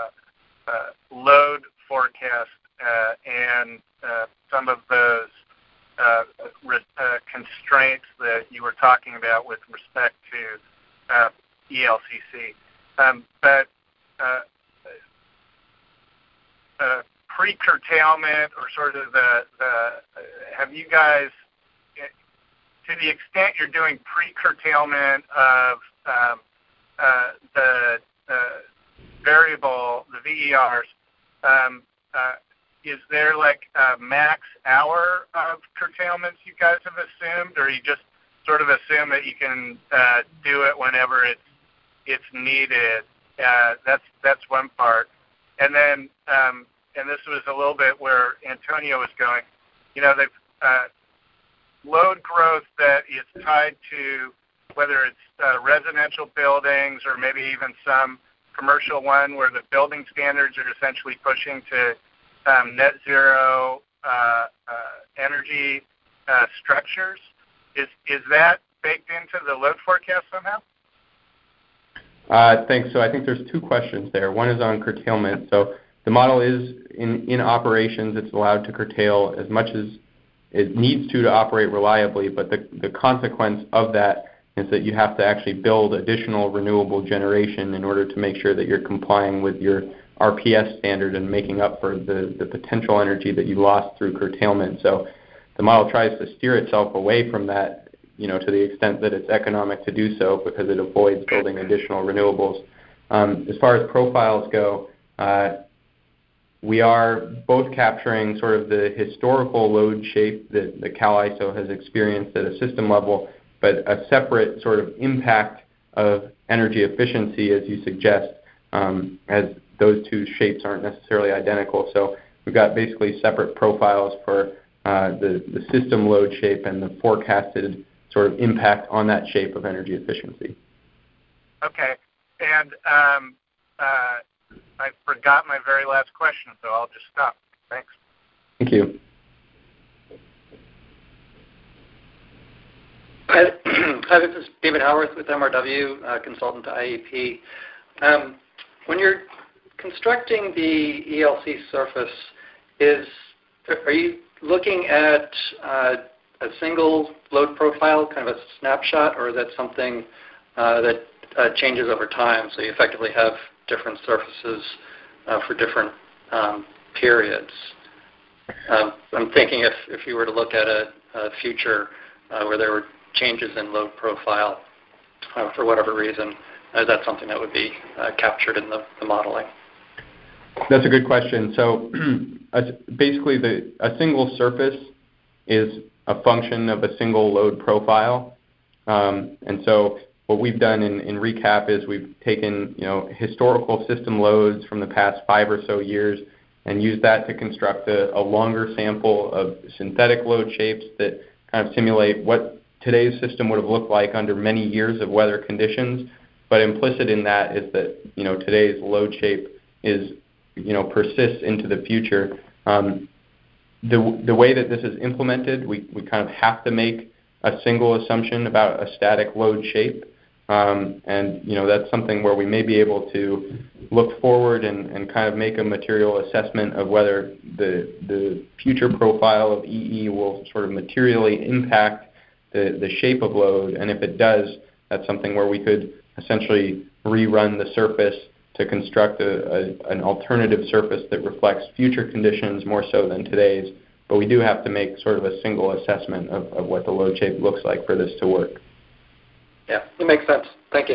load forecast and some of those constraints that you were talking about with respect to ELCC. But pre-curtailment or sort of have you guys, to the extent you're doing pre-curtailment of the variable, the VERs, is there like a max hour of curtailments you guys have assumed, or you just sort of assume that you can do it whenever it's needed? That's one part. And then, and this was a little bit where Antonio was going, they've load growth that is tied to whether it's residential buildings or maybe even some commercial one where the building standards are essentially pushing to net zero energy structures. Is that baked into the load forecast somehow? Thanks. So I think there's two questions there. One is on curtailment. So the model is in operations. It's allowed to curtail as much as it needs to operate reliably, but the consequence of that is that you have to actually build additional renewable generation in order to make sure that you're complying with your RPS standard and making up for the potential energy that you lost through curtailment. So the model tries to steer itself away from that, to the extent that it's economic to do so, because it avoids building additional renewables. As far as profiles go, we are both capturing sort of the historical load shape that the CAISO has experienced at a system level, but a separate sort of impact of energy efficiency, as you suggest, as those two shapes aren't necessarily identical. So we've got basically separate profiles for the system load shape and the forecasted sort of impact on that shape of energy efficiency. Okay. And I forgot my very last question, so I'll just stop. Thanks. Thank you. Hi, this is David Howarth with MRW, consultant to IEP. When you're constructing the ELC surface, are you looking at a single load profile, kind of a snapshot, or is that something that changes over time, so you effectively have different surfaces for different periods? I'm thinking if you were to look at a future where there were changes in load profile for whatever reason, is that something that would be captured in the modeling? That's a good question. So basically a single surface is a function of a single load profile. And so what we've done in RECAP is we've taken historical system loads from the past 5 or so years and used that to construct a longer sample of synthetic load shapes that kind of simulate what today's system would have looked like under many years of weather conditions. But implicit in that is that today's load shape is persists into the future. The way that this is implemented, we kind of have to make a single assumption about a static load shape. And that's something where we may be able to look forward and kind of make a material assessment of whether the future profile of EE will sort of materially impact the shape of load. And if it does, that's something where we could essentially rerun the surface to construct an alternative surface that reflects future conditions more so than today's. But we do have to make sort of a single assessment of what the load shape looks like for this to work. Yeah, it makes sense. Thank you.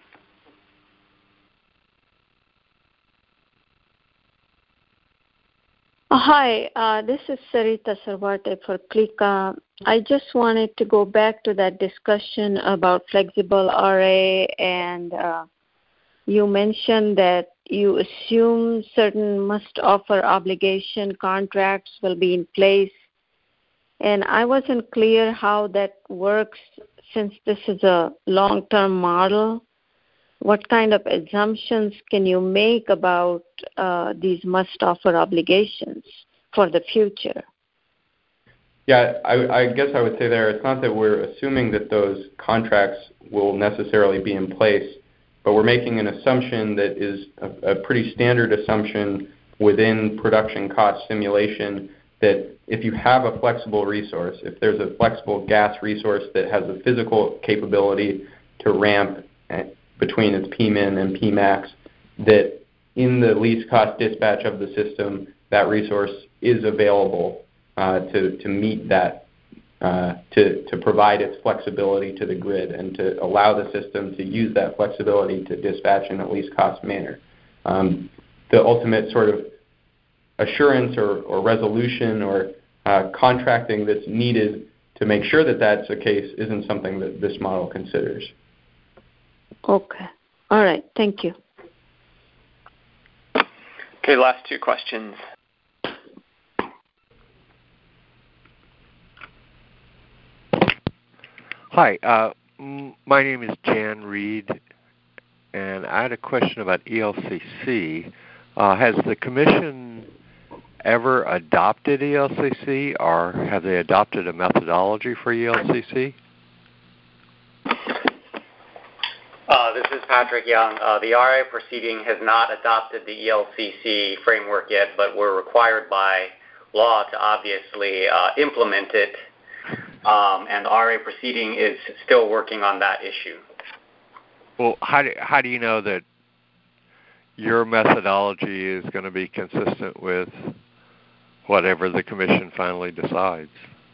Hi, this is Sarita Sarvate for Klika. I just wanted to go back to that discussion about flexible RA, and you mentioned that you assume certain must-offer obligation contracts will be in place. And I wasn't clear how that works since this is a long-term model. What kind of assumptions can you make about these must-offer obligations for the future? Yeah, I guess I would say there, it's not that we're assuming that those contracts will necessarily be in place, but we're making an assumption that is a pretty standard assumption within production cost simulation, that if you have a flexible resource, if there's a flexible gas resource that has the physical capability to ramp between its Pmin and Pmax, that in the least cost dispatch of the system, that resource is available to meet that, to provide its flexibility to the grid and to allow the system to use that flexibility to dispatch in a least cost manner. The ultimate sort of assurance or resolution or contracting that's needed to make sure that that's the case isn't something that this model considers. Okay. All right. Thank you. Okay, last two questions. Hi, my name is Jan Reed, and I had a question about ELCC. Has the Commission ever adopted ELCC, or have they adopted a methodology for ELCC? This is Patrick Young. The RA proceeding has not adopted the ELCC framework yet, but we're required by law to obviously implement it, and the RA proceeding is still working on that issue. Well, how do you know that your methodology is going to be consistent with whatever the Commission finally decides?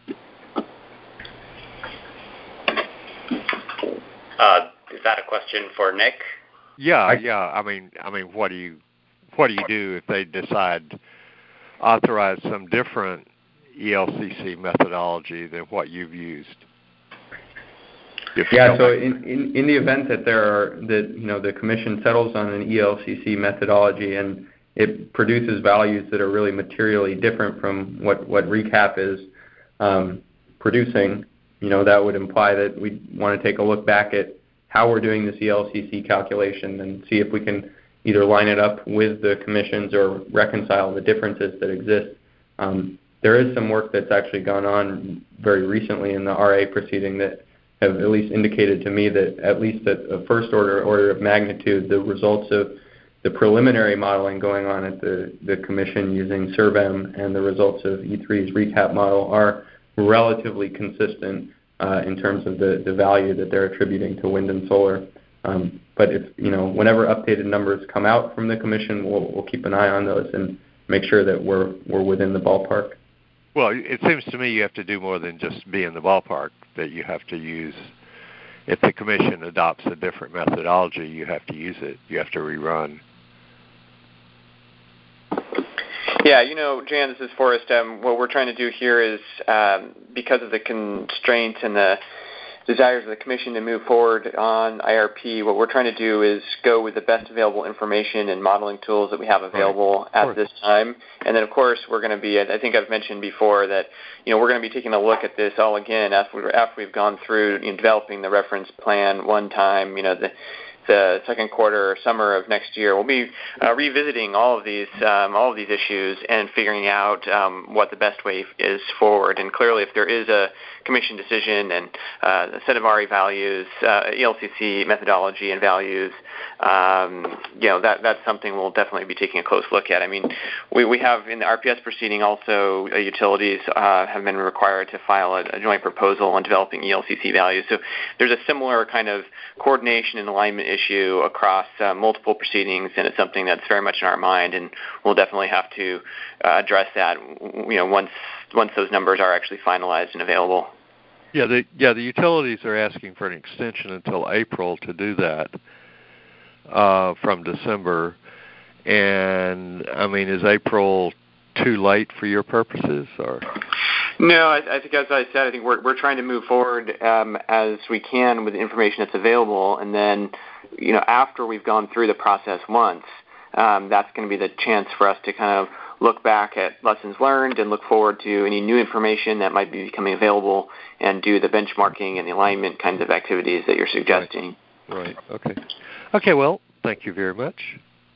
Is that a question for Nick? Yeah. I mean, what do you do if they decide authorize some different ELCC methodology than what you've used? Yeah. So in the event that the Commission settles on an ELCC methodology and it produces values that are really materially different from what RECAP is producing, that would imply that we want to take a look back at how we're doing this ELCC calculation and see if we can either line it up with the Commission's or reconcile the differences that exist. There is some work that's actually gone on very recently in the RA proceeding that have at least indicated to me that at least at a first order of magnitude, the results of the preliminary modeling going on at the Commission using CERVEM and the results of E3's RECAP model are relatively consistent in terms of the value that they're attributing to wind and solar. But if whenever updated numbers come out from the Commission, we'll keep an eye on those and make sure that we're within the ballpark. Well, it seems to me you have to do more than just be in the ballpark, that you have to use, if the commission adopts a different methodology, you have to use it. You have to rerun. Yeah, Jan, this is Forrest. What we're trying to do here is, because of the constraints and the desires of the Commission to move forward on IRP, what we're trying to do is go with the best available information and modeling tools that we have available at this time. And then, of course, we're going to be, I think I've mentioned before that, we're going to be taking a look at this all again after we've gone through developing the reference plan one time, the second quarter or summer of next year. We'll be revisiting all of these issues and figuring out what the best way is forward. And clearly, if there is a Commission decision and a set of RE values, ELCC methodology and values, that's something we'll definitely be taking a close look at. I mean, we have in the RPS proceeding also utilities have been required to file a joint proposal on developing ELCC values. So there's a similar kind of coordination and alignment issue across multiple proceedings, and it's something that's very much in our mind, and we'll definitely have to address that once those numbers are actually finalized and available. Yeah, the utilities are asking for an extension until April to do that from December. And, I mean, is April too late for your purposes? Or? No, I think, as I said, I think we're trying to move forward as we can with the information that's available. And then, after we've gone through the process once, that's going to be the chance for us to kind of look back at lessons learned and look forward to any new information that might be becoming available and do the benchmarking and the alignment kinds of activities that you're suggesting. Right. Okay. Okay, well, thank you very much.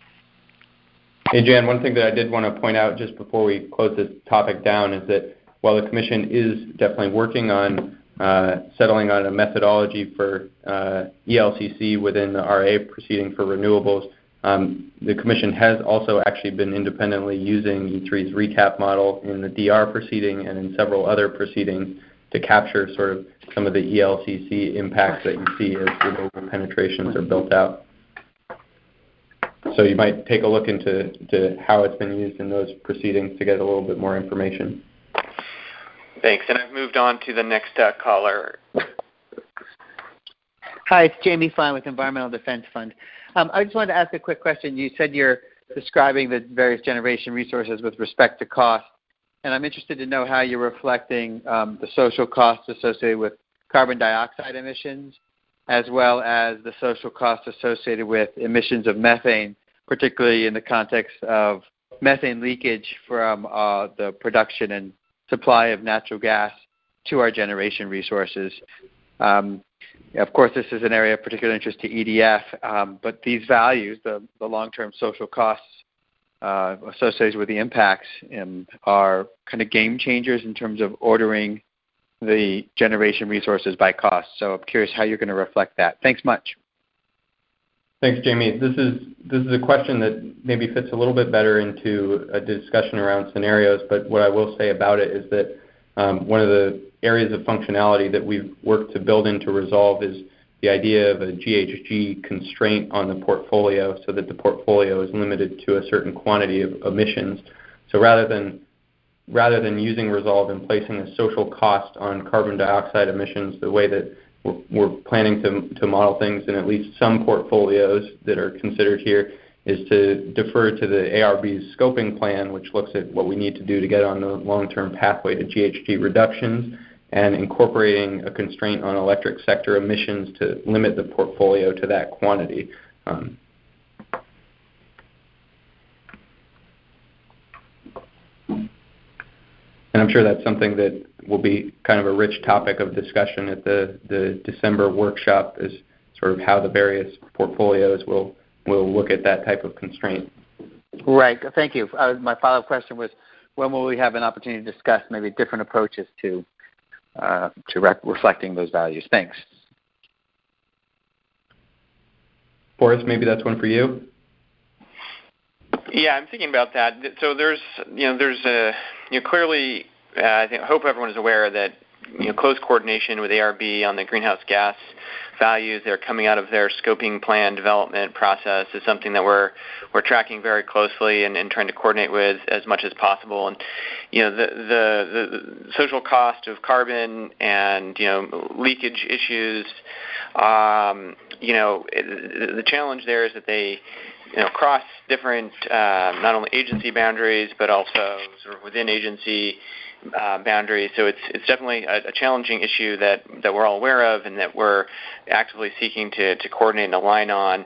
Hey, Jan, one thing that I did want to point out just before we close this topic down is that while the Commission is definitely working on settling on a methodology for ELCC within the RA proceeding for renewables, the Commission has also actually been independently using E3's recap model in the DR proceeding and in several other proceedings to capture sort of some of the ELCC impacts that you see as renewable penetrations are built out. So you might take a look into how it's been used in those proceedings to get a little bit more information. Thanks. And I've moved on to the next caller. Hi, it's Jamie Fine with Environmental Defense Fund. I just wanted to ask a quick question. You said you're describing the various generation resources with respect to cost, and I'm interested to know how you're reflecting the social costs associated with carbon dioxide emissions, as well as the social costs associated with emissions of methane, particularly in the context of methane leakage from the production and supply of natural gas to our generation resources. Of course, this is an area of particular interest to EDF, but these values, the long-term social costs associated with the impacts, are kind of game changers in terms of ordering the generation resources by cost. So I'm curious how you're going to reflect that. Thanks much. Thanks, Jamie. This is a question that maybe fits a little bit better into a discussion around scenarios, but what I will say about it is that one of the areas of functionality that we've worked to build into Resolve is the idea of a GHG constraint on the portfolio so that the portfolio is limited to a certain quantity of emissions. So rather than using Resolve and placing a social cost on carbon dioxide emissions, the way that we're planning to model things in at least some portfolios that are considered here is to defer to the ARB's scoping plan, which looks at what we need to do to get on the long-term pathway to GHG reductions, and incorporating a constraint on electric sector emissions to limit the portfolio to that quantity. And I'm sure that's something that will be kind of a rich topic of discussion at the December workshop, is sort of how the various portfolios will look at that type of constraint. Right. Thank you. My follow-up question was, when will we have an opportunity to discuss maybe different approaches to reflecting those values? Thanks. Boris, maybe that's one for you. Yeah, I'm thinking about that. So there's clearly, I hope everyone is aware that close coordination with ARB on the greenhouse gas values that are coming out of their scoping plan development process is something that we're tracking very closely and trying to coordinate with as much as possible. And the social cost of carbon and leakage issues, the challenge there is that they cross different not only agency boundaries but also sort of within agency boundaries. So it's definitely a challenging issue that we're all aware of and that we're actively seeking to coordinate and align on.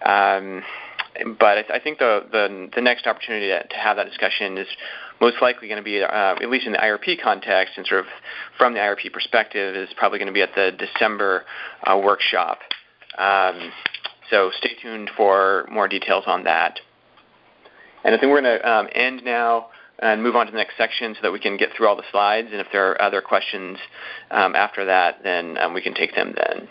But I think the next opportunity to have that discussion is most likely going to be, at least in the IRP context and sort of from the IRP perspective, is probably going to be at the December workshop. So stay tuned for more details on that. And I think we're going to end now and move on to the next section so that we can get through all the slides. And if there are other questions after that, then we can take them then.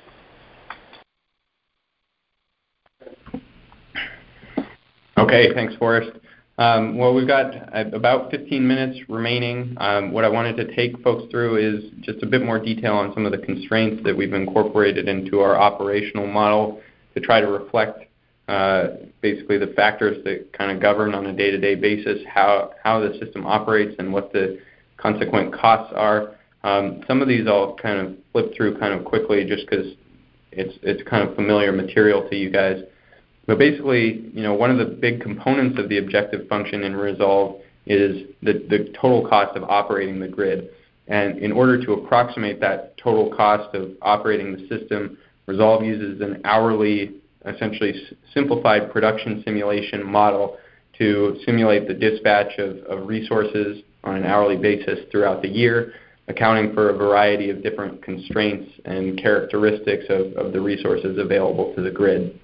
Okay, thanks, Forrest. Well, we've got about 15 minutes remaining. What I wanted to take folks through is just a bit more detail on some of the constraints that we've incorporated into our operational model to try to reflect basically the factors that kind of govern on a day-to-day basis how the system operates and what the consequent costs are. Some of these I'll kind of flip through kind of quickly just because it's kind of familiar material to you guys. But basically, one of the big components of the objective function in Resolve is the total cost of operating the grid. And in order to approximate that total cost of operating the system, Resolve uses an hourly, essentially simplified production simulation model to simulate the dispatch of resources on an hourly basis throughout the year, accounting for a variety of different constraints and characteristics of the resources available to the grid.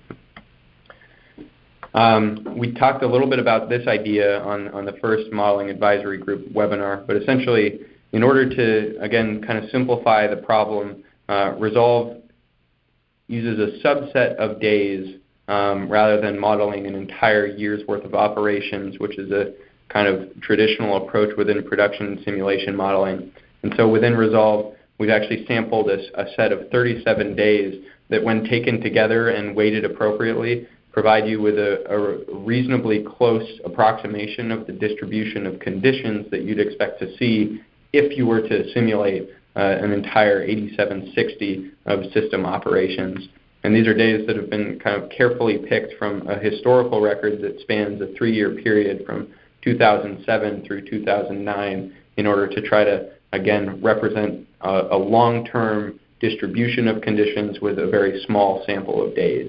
We talked a little bit about this idea on the first Modeling Advisory Group webinar, but essentially, in order to, again, kind of simplify the problem, Resolve uses a subset of days rather than modeling an entire year's worth of operations, which is a kind of traditional approach within production simulation modeling. And so within Resolve, we've actually sampled a set of 37 days that, when taken together and weighted appropriately, provide you with a reasonably close approximation of the distribution of conditions that you'd expect to see if you were to simulate an entire 8760 of system operations. And these are days that have been kind of carefully picked from a historical record that spans a 3-year period from 2007 through 2009 in order to try to, again, represent a long-term distribution of conditions with a very small sample of days.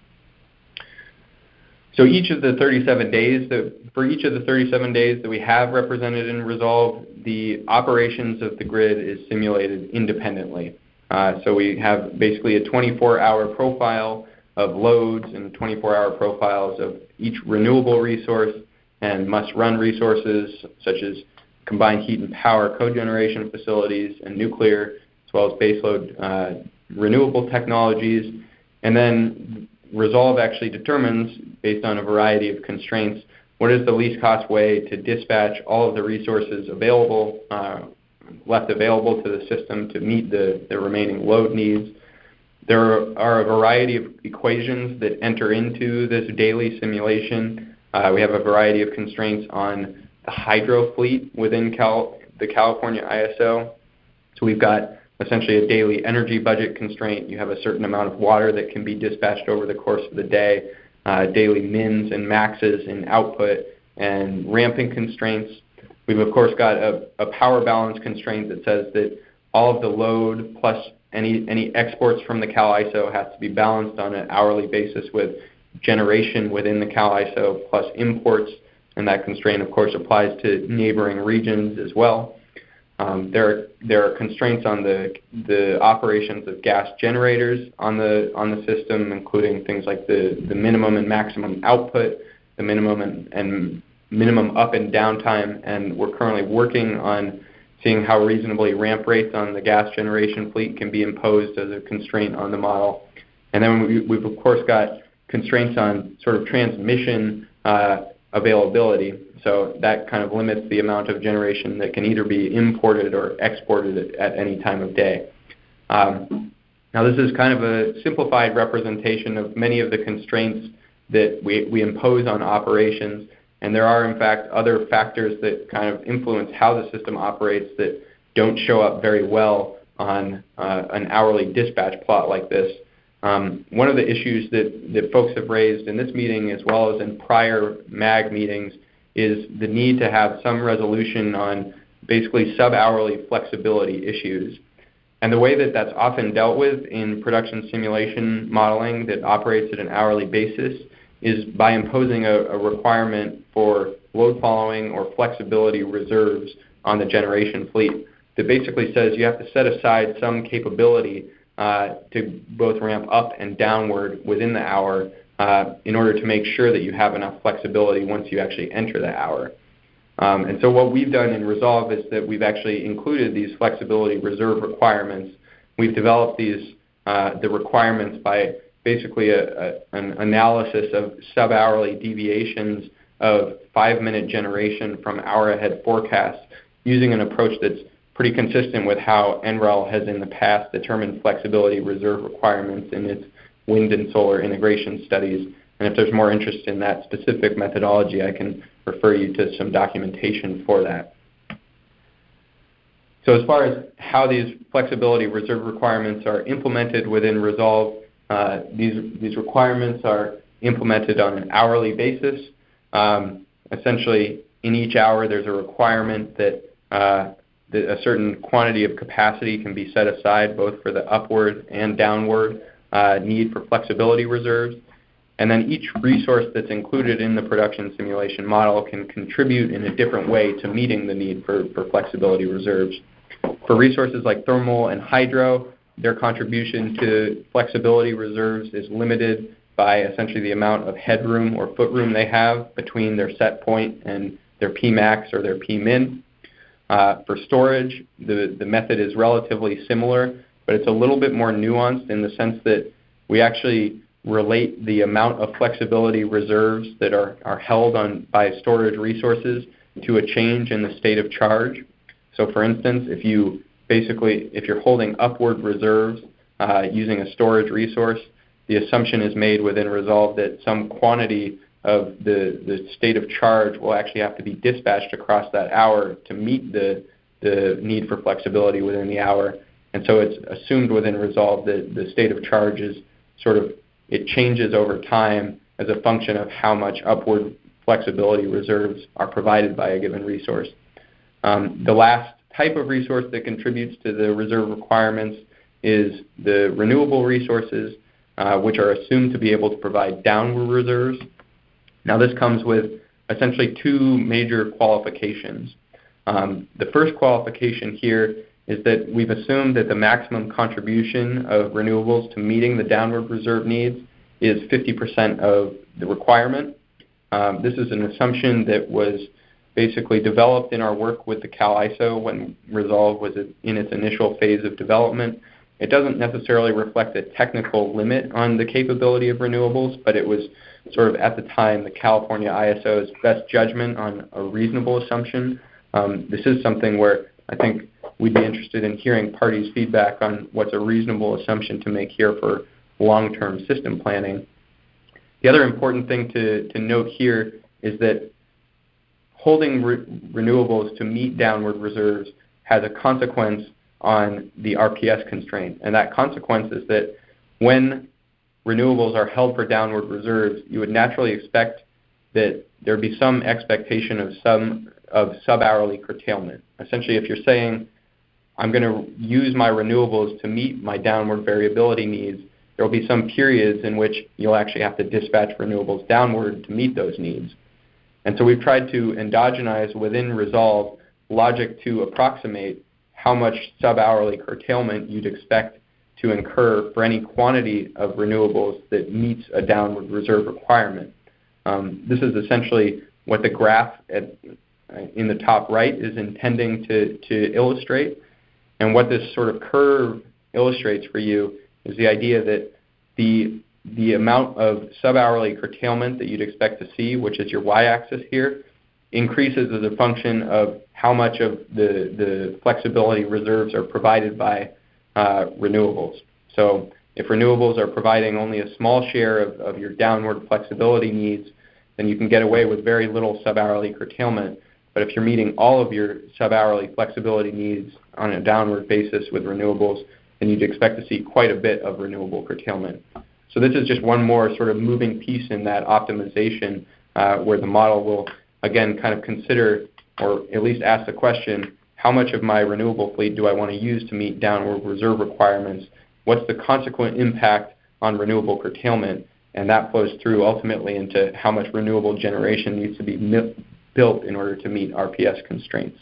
So each of the 37 days, for each of the 37 days that we have represented in Resolve, the operations of the grid is simulated independently. So we have basically a 24-hour profile of loads and 24-hour profiles of each renewable resource and must-run resources, such as combined heat and power cogeneration facilities and nuclear, as well as baseload renewable technologies. And then Resolve actually determines, based on a variety of constraints, what is the least cost way to dispatch all of the resources available, left available to the system to meet the remaining load needs. There are a variety of equations that enter into this daily simulation. We have a variety of constraints on the hydro fleet within the California ISO. So we've got essentially a daily energy budget constraint. You have a certain amount of water that can be dispatched over the course of the day, daily mins and maxes in output, and ramping constraints. We've, of course, got a power balance constraint that says that all of the load plus any exports from the Cal ISO has to be balanced on an hourly basis with generation within the Cal ISO plus imports, and that constraint, of course, applies to neighboring regions as well. There are constraints on the operations of gas generators on the system, including things like the minimum and maximum output, the minimum and minimum up and down time, and we're currently working on seeing how reasonably ramp rates on the gas generation fleet can be imposed as a constraint on the model. And then we've of course got constraints on sort of transmission availability. So that kind of limits the amount of generation that can either be imported or exported at any time of day. Now, this is kind of a simplified representation of many of the constraints that we impose on operations, and there are, in fact, other factors that kind of influence how the system operates that don't show up very well on an hourly dispatch plot like this. One of the issues that folks have raised in this meeting as well as in prior MAG meetings is the need to have some resolution on basically sub-hourly flexibility issues. And the way that that's often dealt with in production simulation modeling that operates at an hourly basis is by imposing a requirement for load following or flexibility reserves on the generation fleet that basically says you have to set aside some capability to both ramp up and downward within the hour in order to make sure that you have enough flexibility once you actually enter the hour. And so what we've done in Resolve is that we've actually included these flexibility reserve requirements. We've developed these the requirements by basically an analysis of sub-hourly deviations of 5-minute generation from hour-ahead forecasts using an approach that's pretty consistent with how NREL has in the past determined flexibility reserve requirements in its wind and solar integration studies. And if there's more interest in that specific methodology, I can refer you to some documentation for that. So as far as how these flexibility reserve requirements are implemented within Resolve, these requirements are implemented on an hourly basis. Essentially, in each hour, there's a requirement that a certain quantity of capacity can be set aside both for the upward and downward need for flexibility reserves. And then each resource that's included in the production simulation model can contribute in a different way to meeting the need for flexibility reserves. For resources like thermal and hydro, their contribution to flexibility reserves is limited by essentially the amount of headroom or footroom they have between their set point and their Pmax or their Pmin. For storage, the method is relatively similar, but it's a little bit more nuanced in the sense that we actually relate the amount of flexibility reserves that are held on by storage resources to a change in the state of charge. So for instance, if you're holding upward reserves using a storage resource, the assumption is made within Resolve that some quantity of the state of charge will actually have to be dispatched across that hour to meet the need for flexibility within the hour. And so it's assumed within Resolve that the state of charge is it changes over time as a function of how much upward flexibility reserves are provided by a given resource. The last type of resource that contributes to the reserve requirements is the renewable resources, which are assumed to be able to provide downward reserves. Now this comes with essentially two major qualifications. The first qualification here is that we've assumed that the maximum contribution of renewables to meeting the downward reserve needs is 50% of the requirement. This is an assumption that was basically developed in our work with the CAISO when Resolve was in its initial phase of development. It doesn't necessarily reflect a technical limit on the capability of renewables, but it was sort of at the time the California ISO's best judgment on a reasonable assumption. This is something where I think we'd be interested in hearing parties' feedback on what's a reasonable assumption to make here for long-term system planning. The other important thing to note here is that holding renewables to meet downward reserves has a consequence on the RPS constraint. And that consequence is that when renewables are held for downward reserves, you would naturally expect that there would be some expectation of sub-hourly curtailment. Essentially, if you're saying, I'm going to use my renewables to meet my downward variability needs, there will be some periods in which you'll actually have to dispatch renewables downward to meet those needs. And so we've tried to endogenize within Resolve logic to approximate how much sub-hourly curtailment you'd expect to incur for any quantity of renewables that meets a downward reserve requirement. This is essentially what the graph in the top right is intending to illustrate. And what this sort of curve illustrates for you is the idea that the amount of sub-hourly curtailment that you'd expect to see, which is your y-axis here, increases as a function of how much of the flexibility reserves are provided by renewables. So if renewables are providing only a small share of your downward flexibility needs, then you can get away with very little sub-hourly curtailment. But if you're meeting all of your sub-hourly flexibility needs on a downward basis with renewables, then you'd expect to see quite a bit of renewable curtailment. So this is just one more sort of moving piece in that optimization where the model will, again, kind of consider or at least ask the question, how much of my renewable fleet do I want to use to meet downward reserve requirements? What's the consequent impact on renewable curtailment? And that flows through ultimately into how much renewable generation needs to be built in order to meet RPS constraints.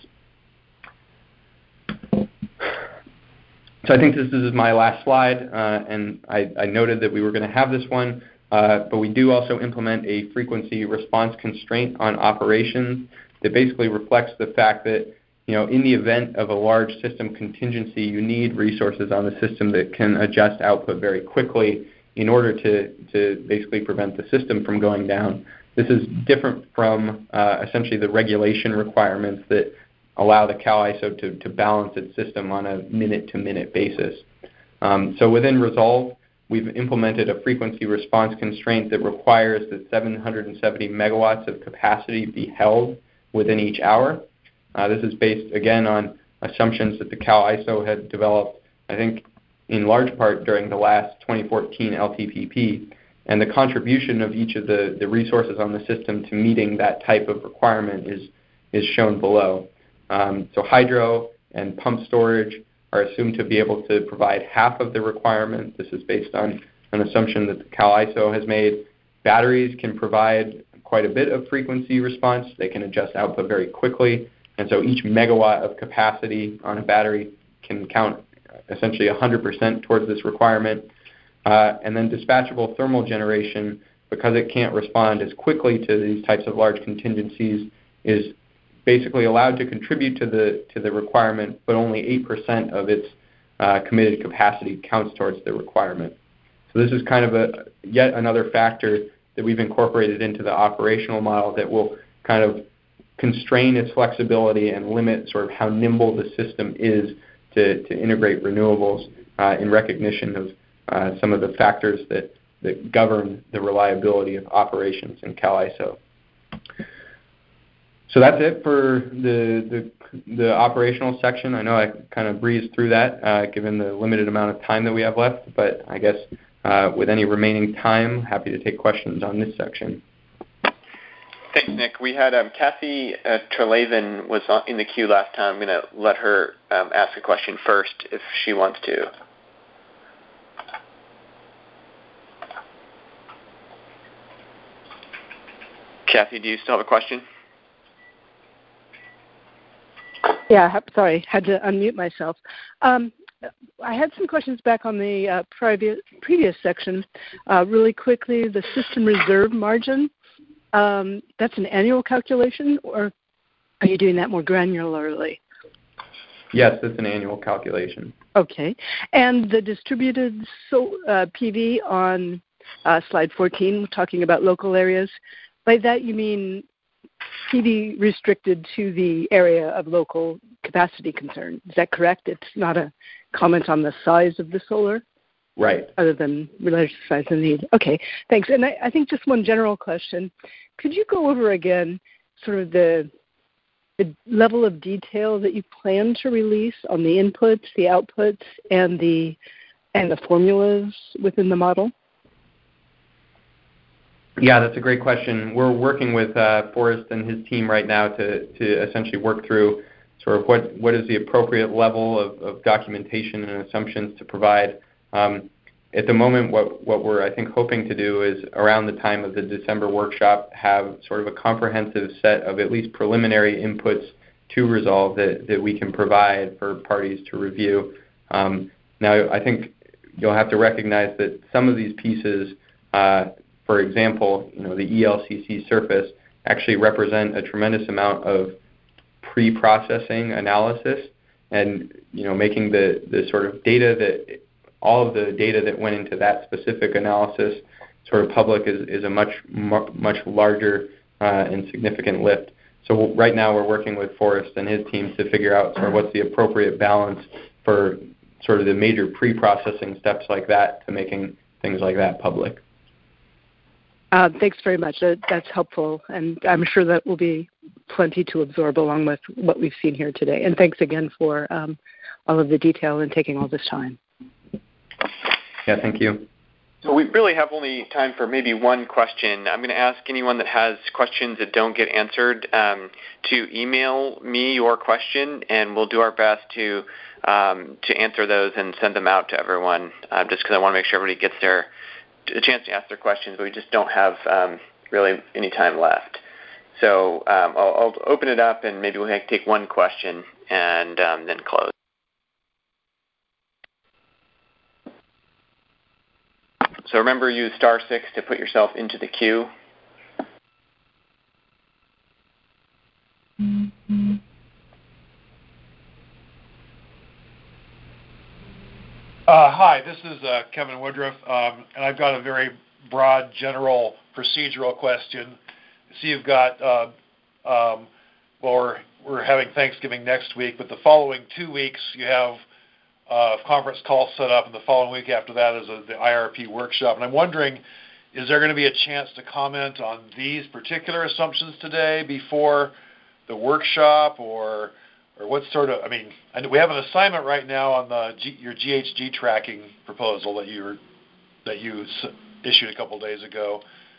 So I think this is my last slide, and I noted that we were going to have this one, but we do also implement a frequency response constraint on operations that basically reflects the fact that, in the event of a large system contingency, you need resources on the system that can adjust output very quickly in order to basically prevent the system from going down. This is different from essentially the regulation requirements that allow the CAISO to balance its system on a minute-to-minute basis. So within Resolve, we've implemented a frequency response constraint that requires that 770 megawatts of capacity be held within each hour. This is based, again, on assumptions that the CAISO had developed, I think, in large part during the last 2014 LTPP, and the contribution of each of the resources on the system to meeting that type of requirement is shown below. So hydro and pump storage are assumed to be able to provide half of the requirement. This is based on an assumption that the CAISO has made. Batteries can provide quite a bit of frequency response. They can adjust output very quickly, and so each megawatt of capacity on a battery can count essentially 100% towards this requirement. And then dispatchable thermal generation, because it can't respond as quickly to these types of large contingencies, is basically allowed to contribute to the requirement, but only 8% of its committed capacity counts towards the requirement. So this is kind of yet another factor that we've incorporated into the operational model that will kind of constrain its flexibility and limit sort of how nimble the system is to integrate renewables in recognition of some of the factors that govern the reliability of operations in CAISO. So that's it for the operational section. I know I kind of breezed through that given the limited amount of time that we have left, but I guess with any remaining time, happy to take questions on this section. Thanks, Nick. We had Kathy Treleaven was in the queue last time. I'm going to let her ask a question first if she wants to. Kathy, do you still have a question? Yeah, sorry, had to unmute myself. I had some questions back on the previous section. Really quickly, the system reserve margin, that's an annual calculation, or are you doing that more granularly? Yes, it's an annual calculation. Okay. And the distributed PV on slide 14, talking about local areas, by that you mean PV restricted to the area of local capacity concern. Is that correct? It's not a comment on the size of the solar? Right. Other than related to size and need. Okay, thanks. And I think just one general question. Could you go over again sort of the level of detail that you plan to release on the inputs, the outputs, and the formulas within the model? Yeah, that's a great question. We're working with Forrest and his team right now to essentially work through sort of what is the appropriate level of documentation and assumptions to provide. At the moment, what we're, I think, hoping to do is around the time of the December workshop have sort of a comprehensive set of at least preliminary inputs to Resolve that we can provide for parties to review. Now, I think you'll have to recognize that some of these pieces, for example, the ELCC surface, actually represent a tremendous amount of pre-processing analysis and making the sort of data that all of the data that went into that specific analysis sort of public is a much larger and significant lift. So right now we're working with Forrest and his team to figure out sort of what's the appropriate balance for sort of the major pre-processing steps like that to making things like that public. Thanks very much. That's helpful, and I'm sure that will be plenty to absorb along with what we've seen here today. And thanks again for all of the detail and taking all this time. Yeah, thank you. So we really have only time for maybe one question. I'm going to ask anyone that has questions that don't get answered to email me your question, and we'll do our best to answer those and send them out to everyone, just because I want to make sure everybody gets a chance to ask their questions, but we just don't have really any time left. So I'll open it up, and maybe we'll take one question and then close. So remember, use *6 to put yourself into the queue. Hi, this is Kevin Woodruff, and I've got a very broad, general procedural question. So you've got, well, we're having Thanksgiving next week, but the following 2 weeks you have a conference call set up, and the following week after that is the IRP workshop. And I'm wondering, is there going to be a chance to comment on these particular assumptions today before the workshop, or what sort of, I mean, we have an assignment right now on your GHG tracking proposal that you issued a couple days ago.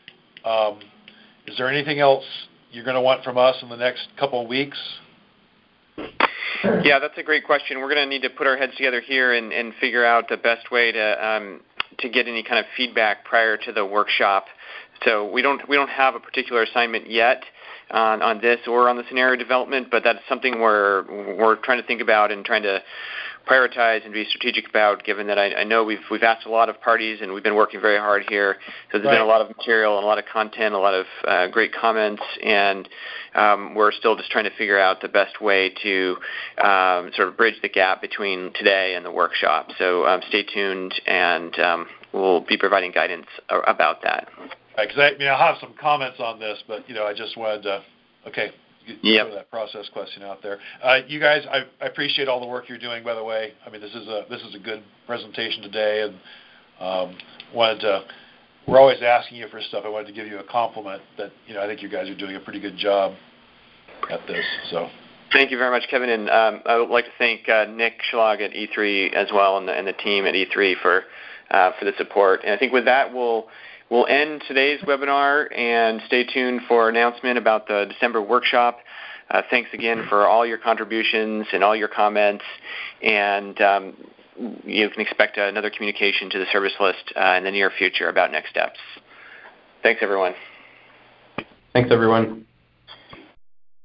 Is there anything else you're going to want from us in the next couple of weeks? Yeah, that's a great question. We're going to need to put our heads together here and figure out the best way to get any kind of feedback prior to the workshop. So we don't have a particular assignment yet on this or on the scenario development, but that's something we're trying to think about and trying to prioritize and be strategic about, given that I know we've asked a lot of parties and we've been working very hard here. So there's been a lot of material and a lot of content, a lot of great comments, and we're still just trying to figure out the best way to sort of bridge the gap between today and the workshop. So stay tuned, and we'll be providing guidance about that. Because I'll have some comments on this, but I just wanted to throw that process question out there. You guys, I appreciate all the work you're doing. By the way, I mean this is a good presentation today, and we're always asking you for stuff. I wanted to give you a compliment that I think you guys are doing a pretty good job at this. So. Thank you very much, Kevin, and I would like to thank Nick Schlag at E3 as well, and the team at E3 for the support. And I think with that, we'll end today's webinar, and stay tuned for an announcement about the December workshop. Thanks again for all your contributions and all your comments, and you can expect another communication to the service list in the near future about next steps. Thanks, everyone. Thanks, everyone.